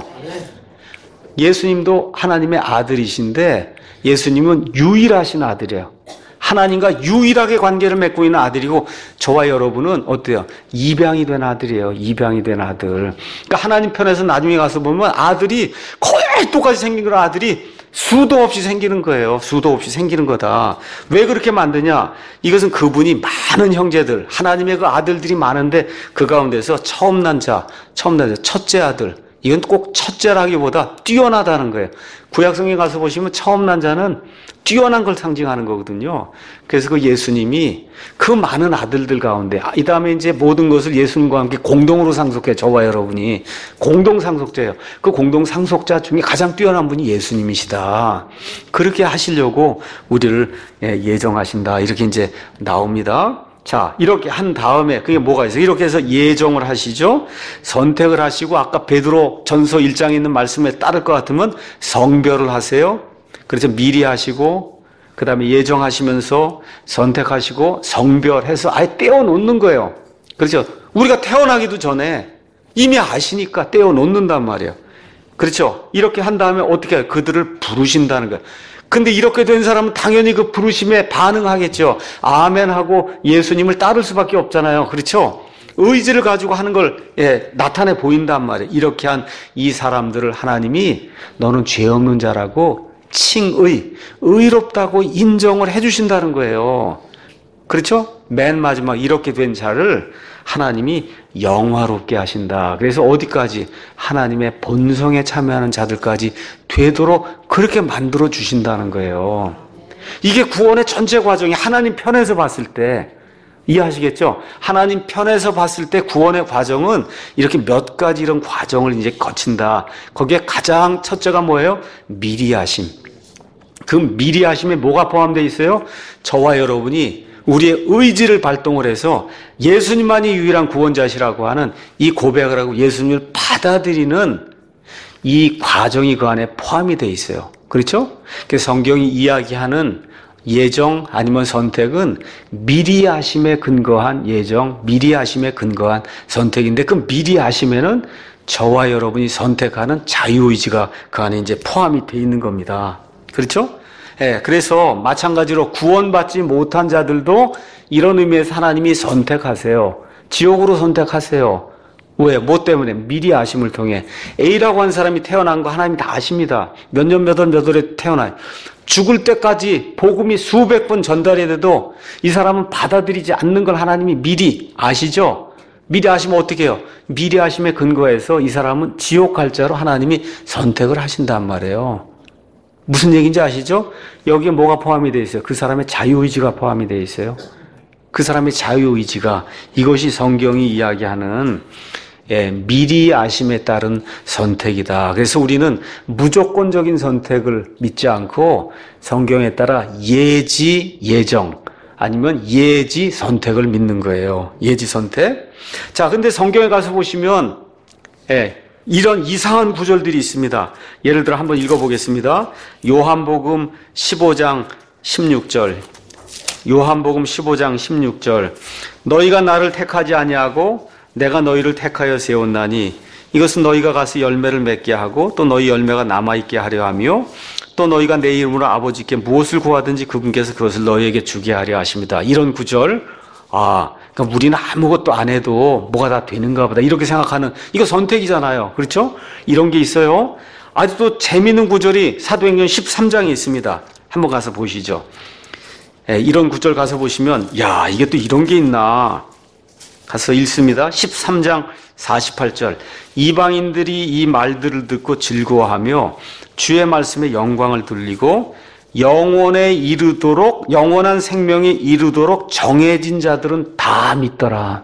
예수님도 하나님의 아들이신데 예수님은 유일하신 아들이에요. 하나님과 유일하게 관계를 맺고 있는 아들이고, 저와 여러분은 어때요? 입양이 된 아들이에요. 입양이 된 아들. 그러니까 하나님 편에서 나중에 가서 보면 아들이 거의 똑같이 생긴 그런 아들이 수도 없이 생기는 거예요. 수도 없이 생기는 거다. 왜 그렇게 만드냐? 이것은 그분이 많은 형제들, 하나님의 그 아들들이 많은데 그 가운데서 처음 난 자, 처음 난 자, 첫째 아들. 이건 꼭 첫째라기보다 뛰어나다는 거예요. 구약성경에 가서 보시면 처음 난 자는 뛰어난 걸 상징하는 거거든요. 그래서 그 예수님이 그 많은 아들들 가운데, 이 다음에 이제 모든 것을 예수님과 함께 공동으로 상속해. 저와 여러분이 공동 상속자예요. 그 공동 상속자 중에 가장 뛰어난 분이 예수님이시다. 그렇게 하시려고 우리를 예정하신다. 이렇게 이제 나옵니다. 자, 이렇게 한 다음에 그게 뭐가 있어요? 이렇게 해서 예정을 하시죠. 선택을 하시고, 아까 베드로 전서 일 장에 있는 말씀에 따를 것 같으면 성별을 하세요. 그래서 미리 하시고, 그 다음에 예정하시면서 선택하시고 성별해서 아예 떼어놓는 거예요. 그렇죠? 우리가 태어나기도 전에 이미 아시니까 떼어놓는단 말이에요. 그렇죠? 이렇게 한 다음에 어떻게 해요? 그들을 부르신다는 거예요. 근데 이렇게 된 사람은 당연히 그 부르심에 반응하겠죠. 아멘하고 예수님을 따를 수밖에 없잖아요. 그렇죠? 의지를 가지고 하는 걸 예, 나타내 보인단 말이에요. 이렇게 한 이 사람들을 하나님이 너는 죄 없는 자라고 칭의, 의롭다고 인정을 해주신다는 거예요. 그렇죠? 맨 마지막 이렇게 된 자를 하나님이 영화롭게 하신다. 그래서 어디까지? 하나님의 본성에 참여하는 자들까지 되도록 그렇게 만들어 주신다는 거예요. 이게 구원의 전체 과정이 하나님 편에서 봤을 때, 이해하시겠죠? 하나님 편에서 봤을 때 구원의 과정은 이렇게 몇 가지 이런 과정을 이제 거친다. 거기에 가장 첫째가 뭐예요? 미리 하심. 그 미리 하심에 뭐가 포함되어 있어요? 저와 여러분이 우리의 의지를 발동을 해서 예수님만이 유일한 구원자시라고 하는 이 고백을 하고 예수님을 받아들이는 이 과정이 그 안에 포함이 되어 있어요. 그렇죠? 그래서 성경이 이야기하는 예정 아니면 선택은 미리 하심에 근거한 예정, 미리 하심에 근거한 선택인데 그 미리 하심에는 저와 여러분이 선택하는 자유의지가 그 안에 이제 포함이 되어 있는 겁니다. 그렇죠? 예, 그래서 마찬가지로 구원받지 못한 자들도 이런 의미에서 하나님이 선택하세요. 지옥으로 선택하세요. 왜? 뭐 때문에? 미리 아심을 통해. A라고 하는 사람이 태어난 거 하나님이 다 아십니다. 몇 년 몇 월 몇 월에 태어나요. 죽을 때까지 복음이 수백 번 전달이 돼도 이 사람은 받아들이지 않는 걸 하나님이 미리 아시죠? 미리 아시면 어떻게 해요? 미리 아심에 근거해서 이 사람은 지옥 갈 자로 하나님이 선택을 하신단 말이에요. 무슨 얘기인지 아시죠? 여기에 뭐가 포함이 되어 있어요? 그 사람의 자유의지가 포함이 되어 있어요. 그 사람의 자유의지가, 이것이 성경이 이야기하는 예, 미리 아심에 따른 선택이다. 그래서 우리는 무조건적인 선택을 믿지 않고 성경에 따라 예지, 예정 아니면 예지 선택을 믿는 거예요. 예지 선택. 자, 근데 성경에 가서 보시면 예, 이런 이상한 구절들이 있습니다. 예를 들어 한번 읽어보겠습니다. 요한복음 십오 장 십육 절. 요한복음 십오 장 십육 절. 너희가 나를 택하지 아니하고 내가 너희를 택하여 세웠나니 이것은 너희가 가서 열매를 맺게 하고 또 너희 열매가 남아있게 하려 하며 또 너희가 내 이름으로 아버지께 무엇을 구하든지 그분께서 그것을 너희에게 주게 하려 하십니다. 이런 구절. 아, 그러니까 우리는 아무것도 안 해도 뭐가 다 되는가 보다 이렇게 생각하는, 이거 선택이잖아요. 그렇죠? 이런 게 있어요. 아주 또 재미있는 구절이 사도행전 십삼 장에 있습니다. 한번 가서 보시죠. 예, 이런 구절 가서 보시면 야, 이게 또 이런 게 있나 가서 읽습니다. 십삼 장 사십팔 절. 이방인들이 이 말들을 듣고 즐거워하며 주의 말씀에 영광을 돌리고 영원에 이르도록, 영원한 생명에 이르도록 정해진 자들은 다 믿더라.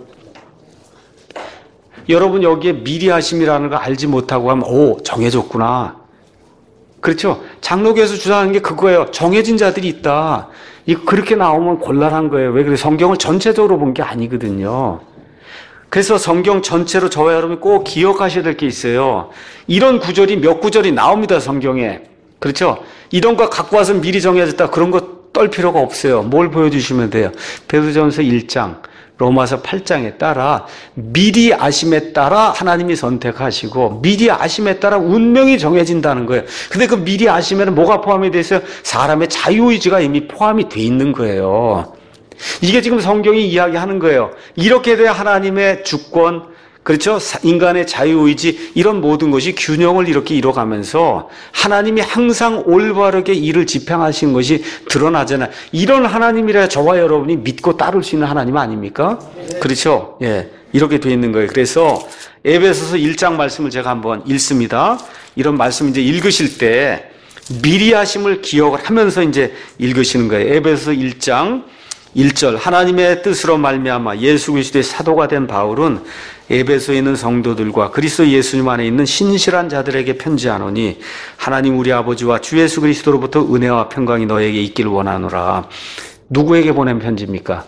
여러분 여기에 미리 하심이라는 거 알지 못하고 하면 오, 정해졌구나. 그렇죠? 장로교에서 주장하는 게 그거예요. 정해진 자들이 있다. 이거 그렇게 나오면 곤란한 거예요. 왜 그래? 성경을 전체적으로 본 게 아니거든요. 그래서 성경 전체로 저와 여러분이 꼭 기억하셔야 될 게 있어요. 이런 구절이 몇 구절이 나옵니다, 성경에. 그렇죠? 이런 거 갖고 와서 미리 정해졌다. 그런 거 떨 필요가 없어요. 뭘 보여주시면 돼요? 베드로전서 일 장, 로마서 팔 장에 따라 미리 아심에 따라 하나님이 선택하시고 미리 아심에 따라 운명이 정해진다는 거예요. 근데 그 미리 아심에는 뭐가 포함이 되어 있어요? 사람의 자유의지가 이미 포함이 돼 있는 거예요. 이게 지금 성경이 이야기하는 거예요. 이렇게 돼야 하나님의 주권, 그렇죠? 인간의 자유의지, 이런 모든 것이 균형을 이렇게 이뤄가면서 하나님이 항상 올바르게 일을 집행하신 것이 드러나잖아요. 이런 하나님이라 저와 여러분이 믿고 따를 수 있는 하나님 아닙니까? 네. 그렇죠? 예. 이렇게 돼 있는 거예요. 그래서 에베소서 일 장 말씀을 제가 한번 읽습니다. 이런 말씀 이제 읽으실 때 미리 하심을 기억을 하면서 이제 읽으시는 거예요. 에베소서 일 장 일 절. 하나님의 뜻으로 말미암아 예수 그리스도의 사도가 된 바울은 에베소에 있는 성도들과 그리스도 예수님 안에 있는 신실한 자들에게 편지하노니 하나님 우리 아버지와 주 예수 그리스도로부터 은혜와 평강이 너에게 있기를 원하노라. 누구에게 보낸 편지입니까?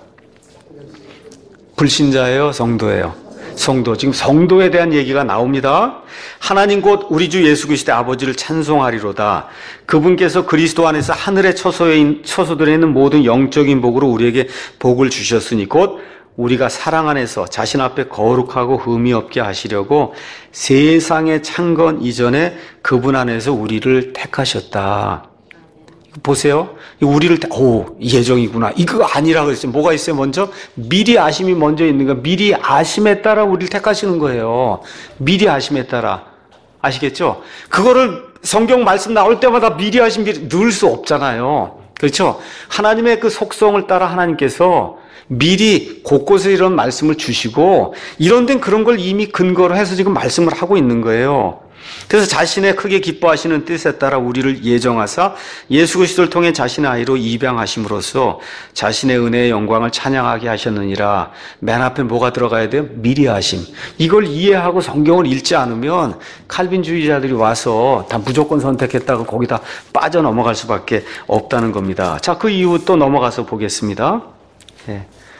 불신자예요? 성도예요? 성도. 지금 성도에 대한 얘기가 나옵니다. 하나님 곧 우리 주 예수 그리스도의 아버지를 찬송하리로다. 그분께서 그리스도 안에서 하늘의 처소에, 처소들에 있는 모든 영적인 복으로 우리에게 복을 주셨으니 곧 우리가 사랑 안에서 자신 앞에 거룩하고 흠이 없게 하시려고 세상의 창건 이전에 그분 안에서 우리를 택하셨다. 보세요. 우리를, 오, 예정이구나. 이거 아니라 그랬어요. 뭐가 있어요, 먼저? 미리 아심이 먼저 있는 거. 미리 아심에 따라 우리를 택하시는 거예요. 미리 아심에 따라. 아시겠죠? 그거를 성경 말씀 나올 때마다 미리 아심, 미리 넣을 수 없잖아요. 그렇죠? 하나님의 그 속성을 따라 하나님께서 미리 곳곳에 이런 말씀을 주시고, 이런 데는 그런 걸 이미 근거로 해서 지금 말씀을 하고 있는 거예요. 그래서 자신의 크게 기뻐하시는 뜻에 따라 우리를 예정하사 예수 그리스도를 통해 자신의 아이로 입양하심으로써 자신의 은혜의 영광을 찬양하게 하셨느니라. 맨 앞에 뭐가 들어가야 돼요? 미리 하심. 이걸 이해하고 성경을 읽지 않으면 칼빈주의자들이 와서 다 무조건 선택했다고 거기다 빠져 넘어갈 수밖에 없다는 겁니다. 자, 그 이후 또 넘어가서 보겠습니다. 네.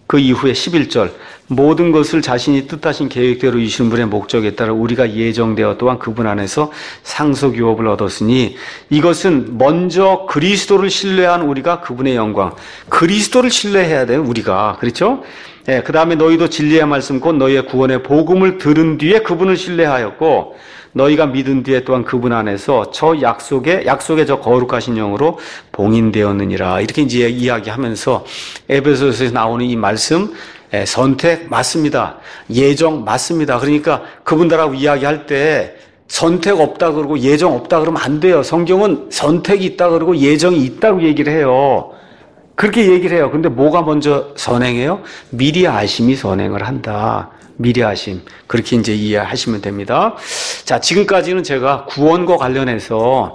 그 이후에 십일 절 모든 것을 자신이 뜻하신 계획대로 이루신 분의 목적에 따라 우리가 예정되어 또한 그분 안에서 상속유업을 얻었으니 이것은 먼저 그리스도를 신뢰한 우리가 그분의 영광, 그리스도를 신뢰해야 돼요 우리가. 그렇죠? 예, 그 다음에 너희도 진리의 말씀 곧 너희의 구원의 복음을 들은 뒤에 그분을 신뢰하였고 너희가 믿은 뒤에 또한 그분 안에서 저 약속의 약속의 저 거룩하신 영으로 봉인되었느니라. 이렇게 이제 이야기하면서 에베소서에서 나오는 이 말씀, 예, 선택 맞습니다. 예정 맞습니다. 그러니까 그분들하고 이야기할 때 선택 없다 그러고 예정 없다 그러면 안 돼요. 성경은 선택이 있다 그러고 예정이 있다고 얘기를 해요. 그렇게 얘기를 해요. 근데 뭐가 먼저 선행해요? 미리 아심이 선행을 한다. 미리 아심. 그렇게 이제 이해하시면 됩니다. 자, 지금까지는 제가 구원과 관련해서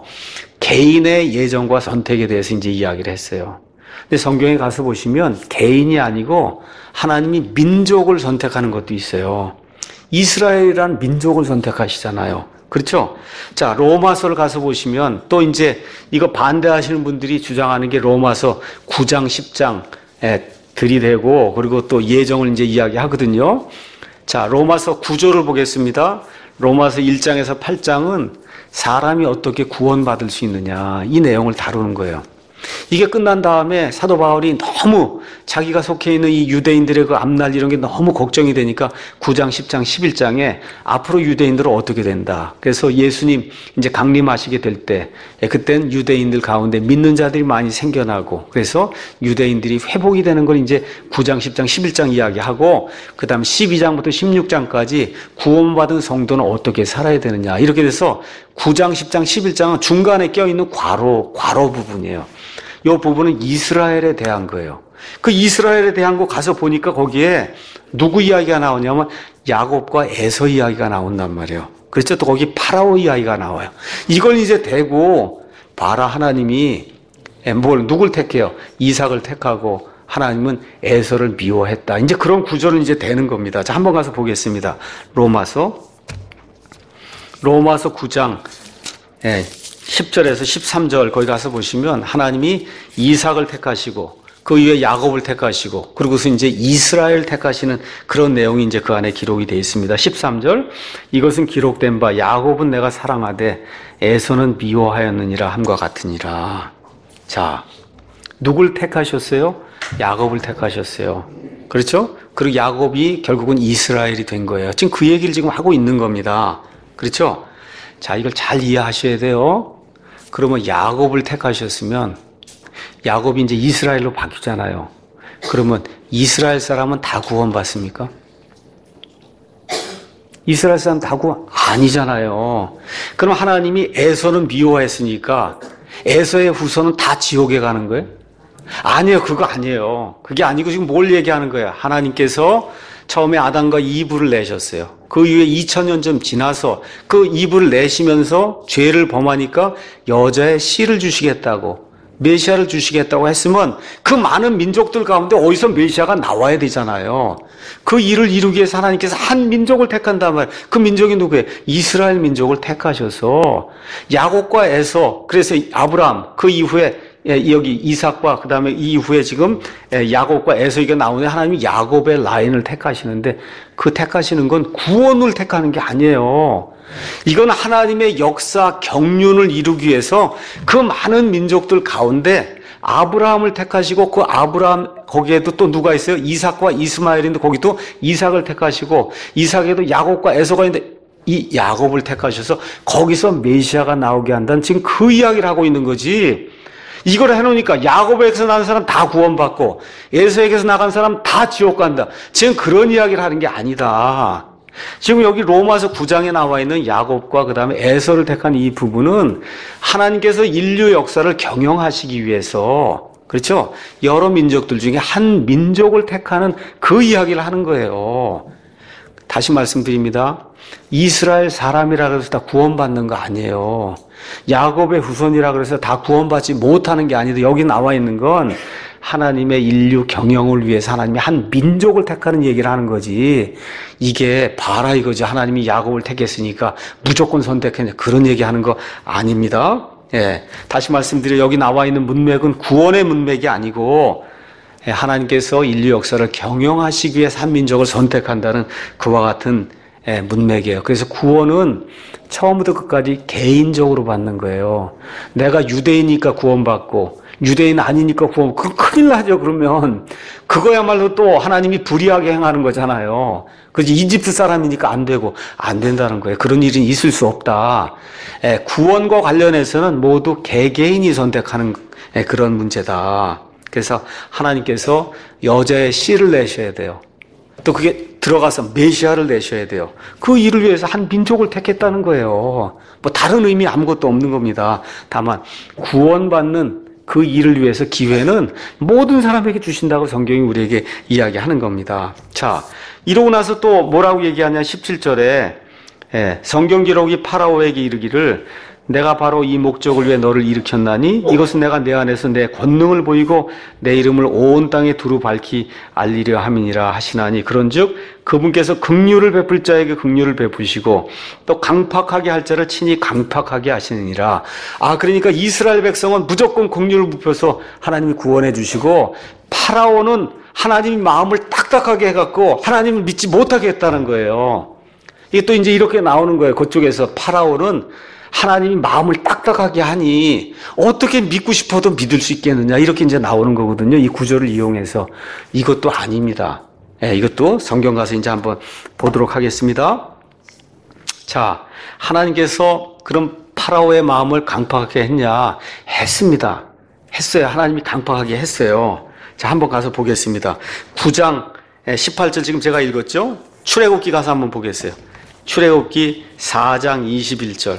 개인의 예정과 선택에 대해서 이제 이야기를 했어요. 근데 성경에 가서 보시면 개인이 아니고 하나님이 민족을 선택하는 것도 있어요. 이스라엘이라는 민족을 선택하시잖아요. 그렇죠? 자, 로마서를 가서 보시면 또 이제 이거 반대하시는 분들이 주장하는 게 로마서 구 장, 십 장에 들이대고 그리고 또 예정을 이제 이야기하거든요. 자, 로마서 구 절을 보겠습니다. 로마서 일 장에서 팔 장은 사람이 어떻게 구원받을 수 있느냐 이 내용을 다루는 거예요. 이게 끝난 다음에 사도 바울이 너무 자기가 속해 있는 이 유대인들의 그 앞날 이런 게 너무 걱정이 되니까 구 장, 십 장, 십일 장에 앞으로 유대인들은 어떻게 된다. 그래서 예수님 이제 강림하시게 될 때 그땐 유대인들 가운데 믿는 자들이 많이 생겨나고 그래서 유대인들이 회복이 되는 걸 이제 구 장, 십 장, 십일 장 이야기하고 그 다음 십이 장부터 십육 장까지 구원받은 성도는 어떻게 살아야 되느냐 이렇게 돼서 구 장, 십 장, 십일 장은 중간에 껴있는 괄호, 괄호 부분이에요. 이 부분은 이스라엘에 대한 거예요. 그 이스라엘에 대한 거 가서 보니까 거기에 누구 이야기가 나오냐면 야곱과 에서 이야기가 나온단 말이에요. 그렇죠? 또 거기 파라오 이야기가 나와요. 이걸 이제 대고 봐라 하나님이 뭘 누굴 택해요? 이삭을 택하고 하나님은 에서를 미워했다. 이제 그런 구절은 이제 되는 겁니다. 자, 한번 가서 보겠습니다. 로마서 로마서 구 장 예. 십 절에서 십삼 절 거기 가서 보시면 하나님이 이삭을 택하시고 그 이후에 야곱을 택하시고 그리고서 이제 이스라엘 택하시는 그런 내용이 이제 그 안에 기록이 되어 있습니다. 십삼 절 이것은 기록된 바 야곱은 내가 사랑하되 에서는 미워하였느니라 함과 같으니라. 자, 누굴 택하셨어요? 야곱을 택하셨어요. 그렇죠? 그리고 야곱이 결국은 이스라엘이 된 거예요. 지금 그 얘기를 지금 하고 있는 겁니다. 그렇죠? 자, 이걸 잘 이해하셔야 돼요. 그러면 야곱을 택하셨으면 야곱이 이제 이스라엘로 바뀌잖아요. 그러면 이스라엘 사람은 다 구원받습니까? 이스라엘 사람 다 구원 아니잖아요. 그럼 하나님이 에서는 미워했으니까 에서의 후손은 다 지옥에 가는 거예요? 아니에요. 그거 아니에요. 그게 아니고 지금 뭘 얘기하는 거예요? 하나님께서 처음에 아담과 이브를 내셨어요. 그 이후에 이천 년쯤 지나서 그 이브를 내시면서 죄를 범하니까 여자의 씨를 주시겠다고 메시아를 주시겠다고 했으면 그 많은 민족들 가운데 어디서 메시아가 나와야 되잖아요. 그 일을 이루기 위해서 하나님께서 한 민족을 택한단 말이에요. 그 민족이 누구예요? 이스라엘 민족을 택하셔서 야곱과 에서 그래서 아브라함 그 이후에 여기 이삭과 그 다음에 이후에 지금 야곱과 에서가 나오는데 하나님이 야곱의 라인을 택하시는데 그 택하시는 건 구원을 택하는 게 아니에요. 이건 하나님의 역사 경륜을 이루기 위해서 그 많은 민족들 가운데 아브라함을 택하시고 그 아브라함 거기에도 또 누가 있어요? 이삭과 이스마엘인데 거기도 이삭을 택하시고 이삭에도 야곱과 에서가 있는데 이 야곱을 택하셔서 거기서 메시아가 나오게 한다는 지금 그 이야기를 하고 있는 거지. 이걸 해놓으니까 야곱에게서 나간 사람 다 구원받고 에서에게서 나간 사람 다 지옥 간다. 지금 그런 이야기를 하는 게 아니다. 지금 여기 로마서 구 장에 나와 있는 야곱과 그 다음에 에서를 택한 이 부분은 하나님께서 인류 역사를 경영하시기 위해서 그렇죠? 여러 민족들 중에 한 민족을 택하는 그 이야기를 하는 거예요. 다시 말씀드립니다. 이스라엘 사람이라 그래서 다 구원받는 거 아니에요. 야곱의 후손이라 그래서 다 구원받지 못하는 게 아니라 여기 나와 있는 건 하나님의 인류 경영을 위해서 하나님이 한 민족을 택하는 얘기를 하는 거지. 이게 봐라 이거지. 하나님이 야곱을 택했으니까 무조건 선택했냐 그런 얘기하는 거 아닙니다. 예, 다시 말씀드려 여기 나와 있는 문맥은 구원의 문맥이 아니고 하나님께서 인류 역사를 경영하시기 위해 한민족을 선택한다는 그와 같은 문맥이에요. 그래서 구원은 처음부터 끝까지 개인적으로 받는 거예요. 내가 유대인이니까 구원받고 유대인 아니니까 구원, 그 큰일 나죠. 그러면 그거야말로 또 하나님이 불의하게 행하는 거잖아요. 그래서 이집트 사람이니까 안 되고 안 된다는 거예요. 그런 일이 있을 수 없다. 구원과 관련해서는 모두 개개인이 선택하는 그런 문제다. 그래서 하나님께서 여자의 씨를 내셔야 돼요. 또 그게 들어가서 메시아를 내셔야 돼요. 그 일을 위해서 한 민족을 택했다는 거예요. 뭐 다른 의미 아무것도 없는 겁니다. 다만 구원받는 그 일을 위해서 기회는 모든 사람에게 주신다고 성경이 우리에게 이야기하는 겁니다. 자, 이러고 나서 또 뭐라고 얘기하냐? 십칠 절에 예, 성경 기록이 파라오에게 이르기를 내가 바로 이 목적을 위해 너를 일으켰나니 이것은 내가 내 안에서 내 권능을 보이고 내 이름을 온 땅에 두루 밝히 알리려 함이니라 하시나니 그런즉 그분께서 긍휼을 베풀 자에게 긍휼을 베푸시고 또 강팍하게 할 자를 친히 강팍하게 하시느니라. 아, 그러니까 이스라엘 백성은 무조건 긍휼을 베풀어서 하나님이 구원해 주시고 파라오는 하나님이 마음을 딱딱하게 해갖고 하나님을 믿지 못하게 했다는 거예요. 이게 또 이제 이렇게 나오는 거예요. 그쪽에서 파라오는 하나님이 마음을 딱딱하게 하니 어떻게 믿고 싶어도 믿을 수 있겠느냐 이렇게 이제 나오는 거거든요. 이 구절을 이용해서. 이것도 아닙니다. 예, 이것도 성경 가서 이제 한번 보도록 하겠습니다. 자, 하나님께서 그럼 파라오의 마음을 강팍하게 했냐? 했습니다. 했어요. 하나님이 강팍하게 했어요. 자, 한번 가서 보겠습니다. 구 장 십팔 절 지금 제가 읽었죠? 출애굽기 가서 한번 보겠어요. 출애굽기 사 장 이십일 절.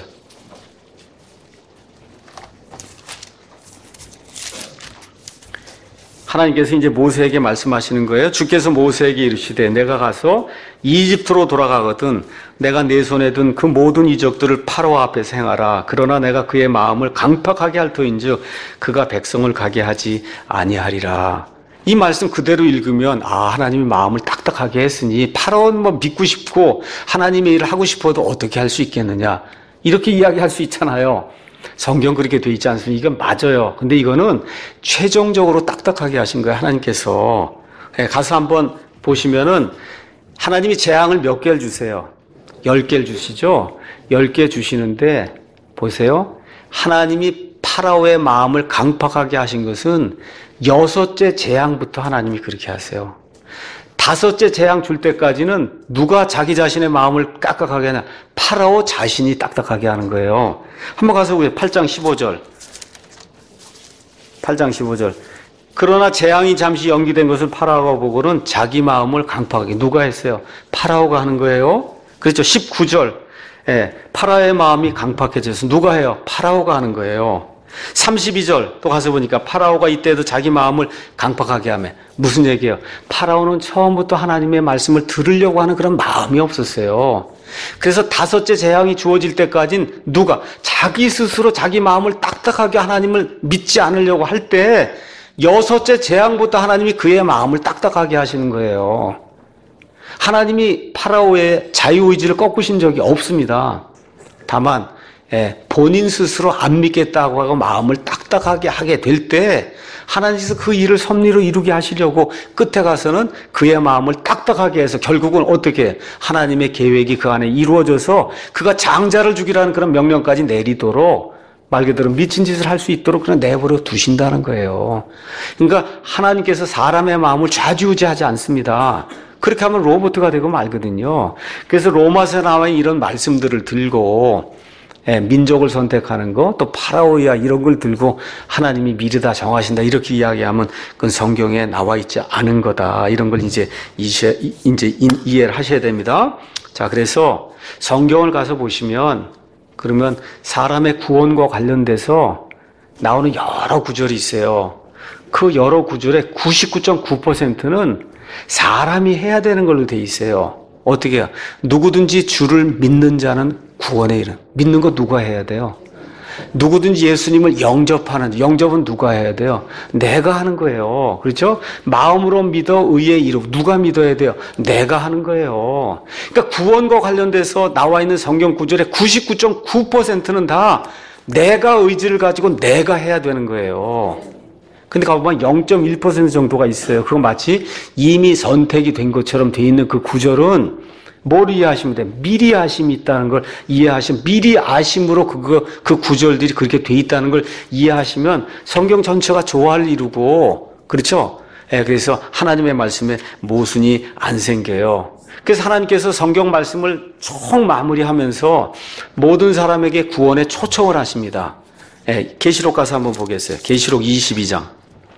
하나님께서 이제 모세에게 말씀하시는 거예요. 주께서 모세에게 이르시되 내가 가서 이집트로 돌아가거든 내가 내 손에 든 그 모든 이적들을 파라오 앞에서 행하라. 그러나 내가 그의 마음을 강팍하게 할 터인즉 그가 백성을 가게 하지 아니하리라. 이 말씀 그대로 읽으면 아, 하나님이 마음을 딱딱하게 했으니 파라오는 뭐 믿고 싶고 하나님의 일을 하고 싶어도 어떻게 할 수 있겠느냐 이렇게 이야기할 수 있잖아요. 성경 그렇게 돼 있지 않습니까? 이건 맞아요. 근데 이거는 최종적으로 딱딱하게 하신 거예요. 하나님께서. 가서 한번 보시면은 하나님이 재앙을 몇 개를 주세요? 열 개를 주시죠? 열 개 주시는데 보세요. 하나님이 파라오의 마음을 강팍하게 하신 것은 여섯째 재앙부터 하나님이 그렇게 하세요. 다섯째 재앙 줄 때까지는 누가 자기 자신의 마음을 깍깍하게 하냐? 파라오 자신이 딱딱하게 하는 거예요. 한번 가서 보세요. 팔 장 십오 절. 팔 장 십오 절. 그러나 재앙이 잠시 연기된 것을 파라오가 보고는 자기 마음을 강팍하게 누가 했어요? 파라오가 하는 거예요. 그렇죠. 십구 절. 예, 파라오의 마음이 강팍해져서 누가 해요? 파라오가 하는 거예요. 삼십이 절 또 가서 보니까 파라오가 이때도 자기 마음을 강팍하게 하며 무슨 얘기예요? 파라오는 처음부터 하나님의 말씀을 들으려고 하는 그런 마음이 없었어요. 그래서 다섯째 재앙이 주어질 때까지는 누가 자기 스스로 자기 마음을 딱딱하게 하나님을 믿지 않으려고 할 때 여섯째 재앙부터 하나님이 그의 마음을 딱딱하게 하시는 거예요. 하나님이 파라오의 자유의지를 꺾으신 적이 없습니다. 다만 예, 본인 스스로 안 믿겠다고 하고 마음을 딱딱하게 하게 될 때 하나님께서 그 일을 섭리로 이루게 하시려고 끝에 가서는 그의 마음을 딱딱하게 해서 결국은 어떻게 하나님의 계획이 그 안에 이루어져서 그가 장자를 죽이라는 그런 명령까지 내리도록 말 그대로 미친 짓을 할 수 있도록 그냥 내버려 두신다는 거예요. 그러니까 하나님께서 사람의 마음을 좌지우지하지 않습니다. 그렇게 하면 로봇가 되고 말거든요. 그래서 로마서에 나와 있는 이런 말씀들을 들고 예, 민족을 선택하는 거, 또 파라오야 이런 걸 들고 하나님이 미르다 정하신다 이렇게 이야기하면 그건 성경에 나와 있지 않은 거다. 이런 걸 이제 이제, 이제 이해를 하셔야 됩니다. 자, 그래서 성경을 가서 보시면 그러면 사람의 구원과 관련돼서 나오는 여러 구절이 있어요. 그 여러 구절의 구십구 점 구 퍼센트는 사람이 해야 되는 걸로 돼 있어요. 어떻게 해요? 누구든지 주를 믿는 자는 구원에 이른. 믿는 거 누가 해야 돼요? 누구든지 예수님을 영접하는, 영접은 누가 해야 돼요? 내가 하는 거예요. 그렇죠? 마음으로 믿어 의에 이르고. 누가 믿어야 돼요? 내가 하는 거예요. 그러니까 구원과 관련돼서 나와 있는 성경 구절의 구십구 점 구 퍼센트는 다 내가 의지를 가지고 내가 해야 되는 거예요. 근데 가보면 영 점 일 퍼센트 정도가 있어요. 그거 마치 이미 선택이 된 것처럼 돼 있는 그 구절은 뭘 이해하시면 돼요? 미리 아심이 있다는 걸 이해하시면, 미리 아심으로 그거, 그 구절들이 그렇게 돼 있다는 걸 이해하시면 성경 전체가 조화를 이루고, 그렇죠? 예, 그래서 하나님의 말씀에 모순이 안 생겨요. 그래서 하나님께서 성경 말씀을 총 마무리하면서 모든 사람에게 구원에 초청을 하십니다. 예, 계시록 가서 한번 보겠어요. 계시록 이십이 장.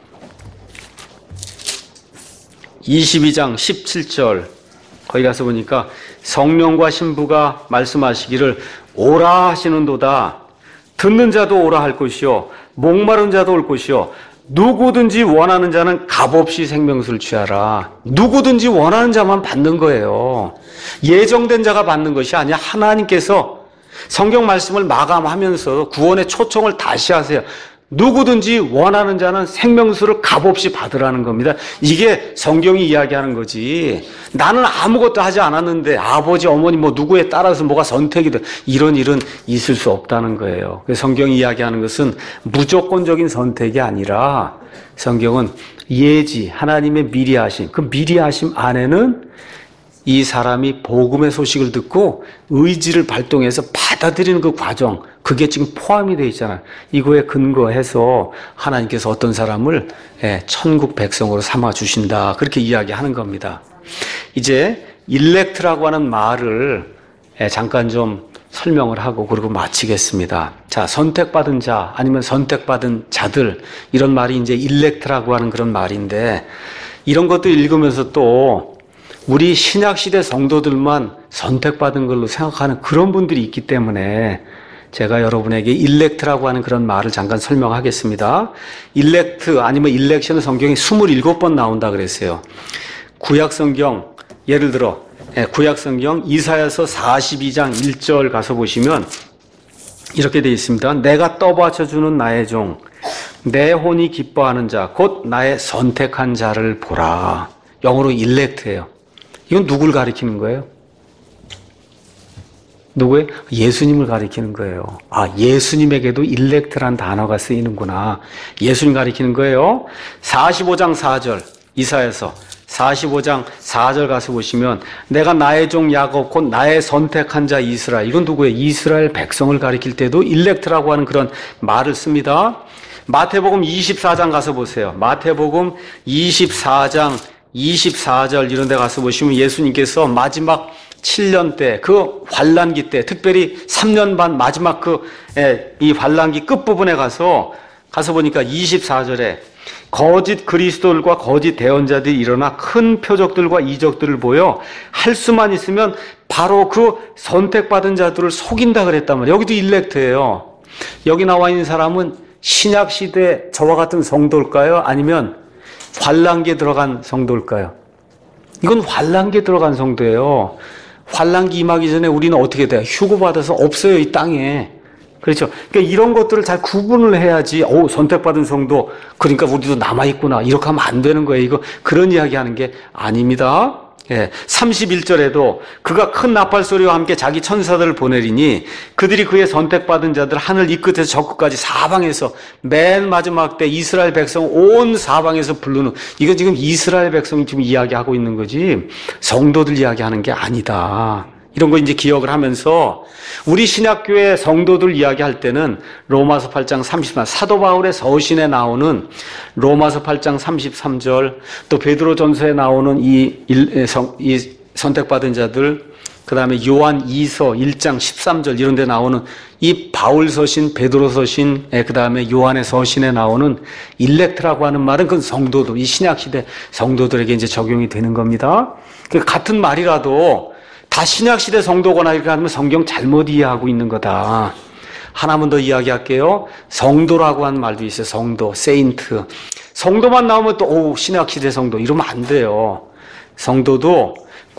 이십이 장 십칠 절. 거기 가서 보니까 성령과 신부가 말씀하시기를 오라 하시는도다. 듣는 자도 오라 할 것이요 목마른 자도 올 것이요 누구든지 원하는 자는 값없이 생명수를 취하라. 누구든지 원하는 자만 받는 거예요. 예정된 자가 받는 것이 아니라 하나님께서 성경 말씀을 마감하면서 구원의 초청을 다시 하세요. 누구든지 원하는 자는 생명수를 값없이 받으라는 겁니다. 이게 성경이 이야기하는 거지. 나는 아무것도 하지 않았는데 아버지, 어머니 뭐 누구에 따라서 뭐가 선택이 돼. 이런 일은 있을 수 없다는 거예요. 그래서 성경이 이야기하는 것은 무조건적인 선택이 아니라 성경은 예지, 하나님의 미리 하심. 그 미리 하심 안에는 이 사람이 복음의 소식을 듣고 의지를 발동해서 받아들이는 그 과정, 그게 지금 포함이 되어 있잖아요. 이거에 근거해서 하나님께서 어떤 사람을 천국 백성으로 삼아 주신다, 그렇게 이야기하는 겁니다. 이제 일렉트라고 하는 말을 잠깐 좀 설명을 하고 그리고 마치겠습니다. 자, 선택받은 자 아니면 선택받은 자들, 이런 말이 이제 일렉트라고 하는 그런 말인데, 이런 것도 읽으면서 또 우리 신약시대 성도들만 선택받은 걸로 생각하는 그런 분들이 있기 때문에 제가 여러분에게 일렉트라고 하는 그런 말을 잠깐 설명하겠습니다. 일렉트 아니면 일렉션은 성경에 이십칠 번 나온다 그랬어요. 구약성경, 예를 들어 구약성경 이사야서 사십이 장 일 절 가서 보시면 이렇게 되어 있습니다. 내가 떠받쳐주는 나의 종, 내 혼이 기뻐하는 자, 곧 나의 선택한 자를 보라. 영어로 일렉트예요. 이건 누굴 가리키는 거예요? 누구예요? 예수님을 가리키는 거예요. 아, 예수님에게도 일렉트란 단어가 쓰이는구나. 예수님 가리키는 거예요. 사십오 장 사 절, 이사야서 사십오 장 사 절 가서 보시면 내가 나의 종 야곱 곧 나의 선택한 자 이스라엘, 이건 누구예요? 이스라엘 백성을 가리킬 때도 일렉트라고 하는 그런 말을 씁니다. 마태복음 이십사 장 가서 보세요. 마태복음 이십사 장 이십사 절 이런 데 가서 보시면 예수님께서 마지막 칠 년 때, 그 환란기 때, 특별히 삼 년 반 마지막 그 이 환란기 끝부분에 가서 가서 보니까 이십사 절에 거짓 그리스도들과 거짓 대언자들이 일어나 큰 표적들과 이적들을 보여 할 수만 있으면 바로 그 선택받은 자들을 속인다 그랬단 말이에요. 여기도 일렉트예요. 여기 나와 있는 사람은 신약시대 저와 같은 성도일까요? 아니면 환란기에 들어간 성도일까요? 이건 환란기에 들어간 성도예요. 환란기 임하기 전에 우리는 어떻게 돼요? 휴고받아서 없어요, 이 땅에. 그렇죠? 그러니까 이런 것들을 잘 구분을 해야지, 오, 선택받은 성도, 그러니까 우리도 남아있구나, 이렇게 하면 안 되는 거예요. 이거 그런 이야기 하는 게 아닙니다. 예, 삼십일 절에도 그가 큰 나팔 소리와 함께 자기 천사들을 보내리니 그들이 그의 선택받은 자들 하늘 이 끝에서 저 끝까지 사방에서 맨 마지막 때 이스라엘 백성 온 사방에서 부르는, 이건 지금 이스라엘 백성이 지금 이야기하고 있는 거지 성도들 이야기하는 게 아니다. 이런 거 이제 기억을 하면서 우리 신약교회 성도들 이야기할 때는 로마서 팔 장 삼십삼 절, 사도 바울의 서신에 나오는 로마서 팔 장 삼십삼 절, 또 베드로전서에 나오는 이, 일, 성, 이 선택받은 자들, 그 다음에 요한 이 서 일 장 십삼 절 이런 데 나오는 이 바울 서신, 베드로 서신, 그 다음에 요한의 서신에 나오는 일렉트라고 하는 말은 그 성도들, 이 신약시대 성도들에게 이제 적용이 되는 겁니다. 같은 말이라도 다 신약시대 성도거나 이렇게 하면 성경 잘못 이해하고 있는 거다. 하나만 더 이야기할게요. 성도라고 하는 말도 있어요. 성도, 세인트. 성도만 나오면 또 오, 신약시대 성도 이러면 안 돼요. 성도도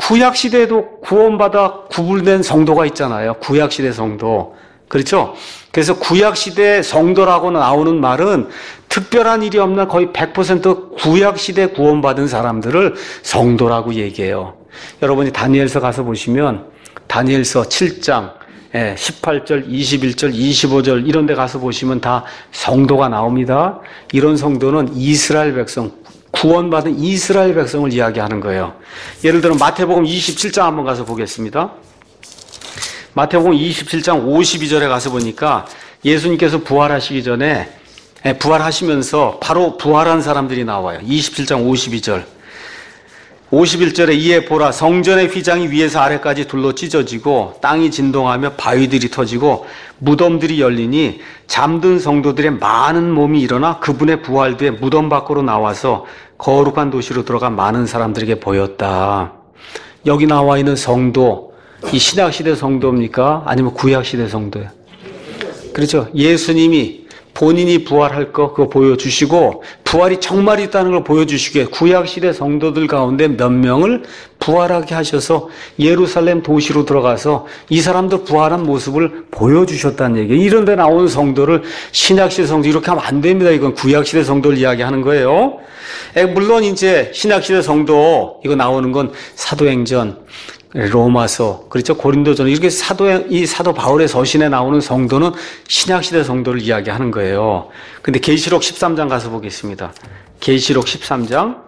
구약시대에도 구원받아 구분된 성도가 있잖아요. 구약시대 성도. 그렇죠? 그래서 구약시대 성도라고 나오는 말은 특별한 일이 없는 거의 백 퍼센트 구약시대 구원받은 사람들을 성도라고 얘기해요. 여러분이 다니엘서 가서 보시면 다니엘서 칠 장 예, 십팔 절, 이십일 절, 이십오 절 이런 데 가서 보시면 다 성도가 나옵니다. 이런 성도는 이스라엘 백성, 구원받은 이스라엘 백성을 이야기하는 거예요. 예를 들어 마태복음 이십칠 장 한번 가서 보겠습니다. 마태복음 이십칠 장 오십이 절에 가서 보니까 예수님께서 부활하시기 전에 부활하시면서 바로 부활한 사람들이 나와요. 이십칠 장 오십이 절. 오십일 절에 이에 보라 성전의 휘장이 위에서 아래까지 둘러 찢어지고 땅이 진동하며 바위들이 터지고 무덤들이 열리니 잠든 성도들의 많은 몸이 일어나 그분의 부활 뒤에 무덤 밖으로 나와서 거룩한 도시로 들어간 많은 사람들에게 보였다. 여기 나와 있는 성도, 이 신약시대 성도입니까? 아니면 구약시대 성도예요? 그렇죠. 예수님이 본인이 부활할 거 그거 보여주시고 부활이 정말 있다는 걸 보여주시기에 구약시대 성도들 가운데 몇 명을 부활하게 하셔서 예루살렘 도시로 들어가서 이 사람들 부활한 모습을 보여주셨다는 얘기예요. 이런 데 나오는 성도를 신약시대 성도 이렇게 하면 안 됩니다. 이건 구약시대 성도를 이야기하는 거예요. 물론 이제 신약시대 성도 이거 나오는 건 사도행전, 로마서, 그렇죠? 고린도전, 이렇게 사도, 이 사도 바울의 서신에 나오는 성도는 신약시대 성도를 이야기하는 거예요. 근데 계시록 십삼 장 가서 보겠습니다. 계시록 십삼 장.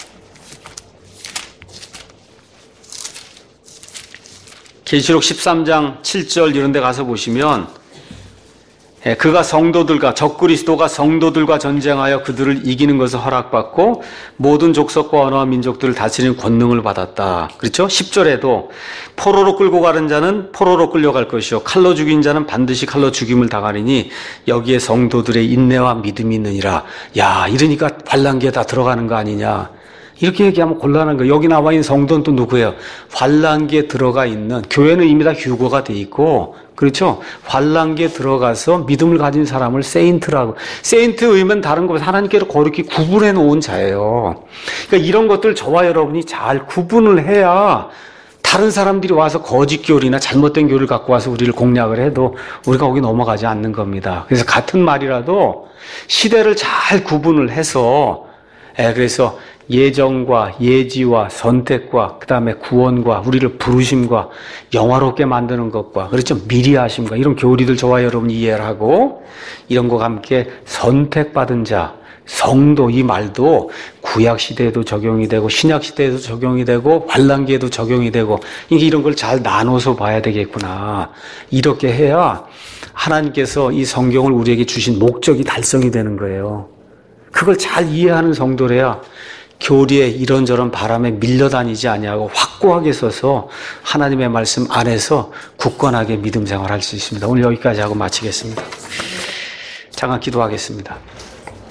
계시록 십삼 장 칠 절 이런 데 가서 보시면 그가 성도들과 적그리스도가 성도들과 전쟁하여 그들을 이기는 것을 허락받고 모든 족속과 언어와 민족들을 다스리는 권능을 받았다. 그렇죠? 십 절에도 포로로 끌고 가는 자는 포로로 끌려갈 것이요 칼로 죽인 자는 반드시 칼로 죽임을 당하리니 여기에 성도들의 인내와 믿음이 있느니라. 야, 이러니까 환란기에 다 들어가는 거 아니냐. 이렇게 얘기하면 곤란한 거예요. 여기 나와 있는 성도는 또 누구예요? 환란기에 들어가 있는, 교회는 이미 다 휴거가 돼 있고, 그렇죠? 환란기에 들어가서 믿음을 가진 사람을 세인트라고. 세인트 의미는 다른 거보다 하나님께로 거룩히 구분해 놓은 자예요. 그러니까 이런 것들 저와 여러분이 잘 구분을 해야 다른 사람들이 와서 거짓 교리나 잘못된 교리를 갖고 와서 우리를 공략을 해도 우리가 거기 넘어가지 않는 겁니다. 그래서 같은 말이라도 시대를 잘 구분을 해서, 예, 그래서 예정과 예지와 선택과 그 다음에 구원과 우리를 부르심과 영화롭게 만드는 것과 그렇죠 미리 하심과 이런 교리들 저와 여러분이 이해를 하고 이런 것과 함께 선택받은 자 성도 이 말도 구약시대에도 적용이 되고 신약시대에도 적용이 되고 환란기에도 적용이 되고 이게 이런 걸 잘 나눠서 봐야 되겠구나. 이렇게 해야 하나님께서 이 성경을 우리에게 주신 목적이 달성이 되는 거예요. 그걸 잘 이해하는 성도래야 교리에 이런저런 바람에 밀려다니지 아니하고 확고하게 서서 하나님의 말씀 안에서 굳건하게 믿음 생활할 수 있습니다. 오늘 여기까지 하고 마치겠습니다. 잠깐 기도하겠습니다.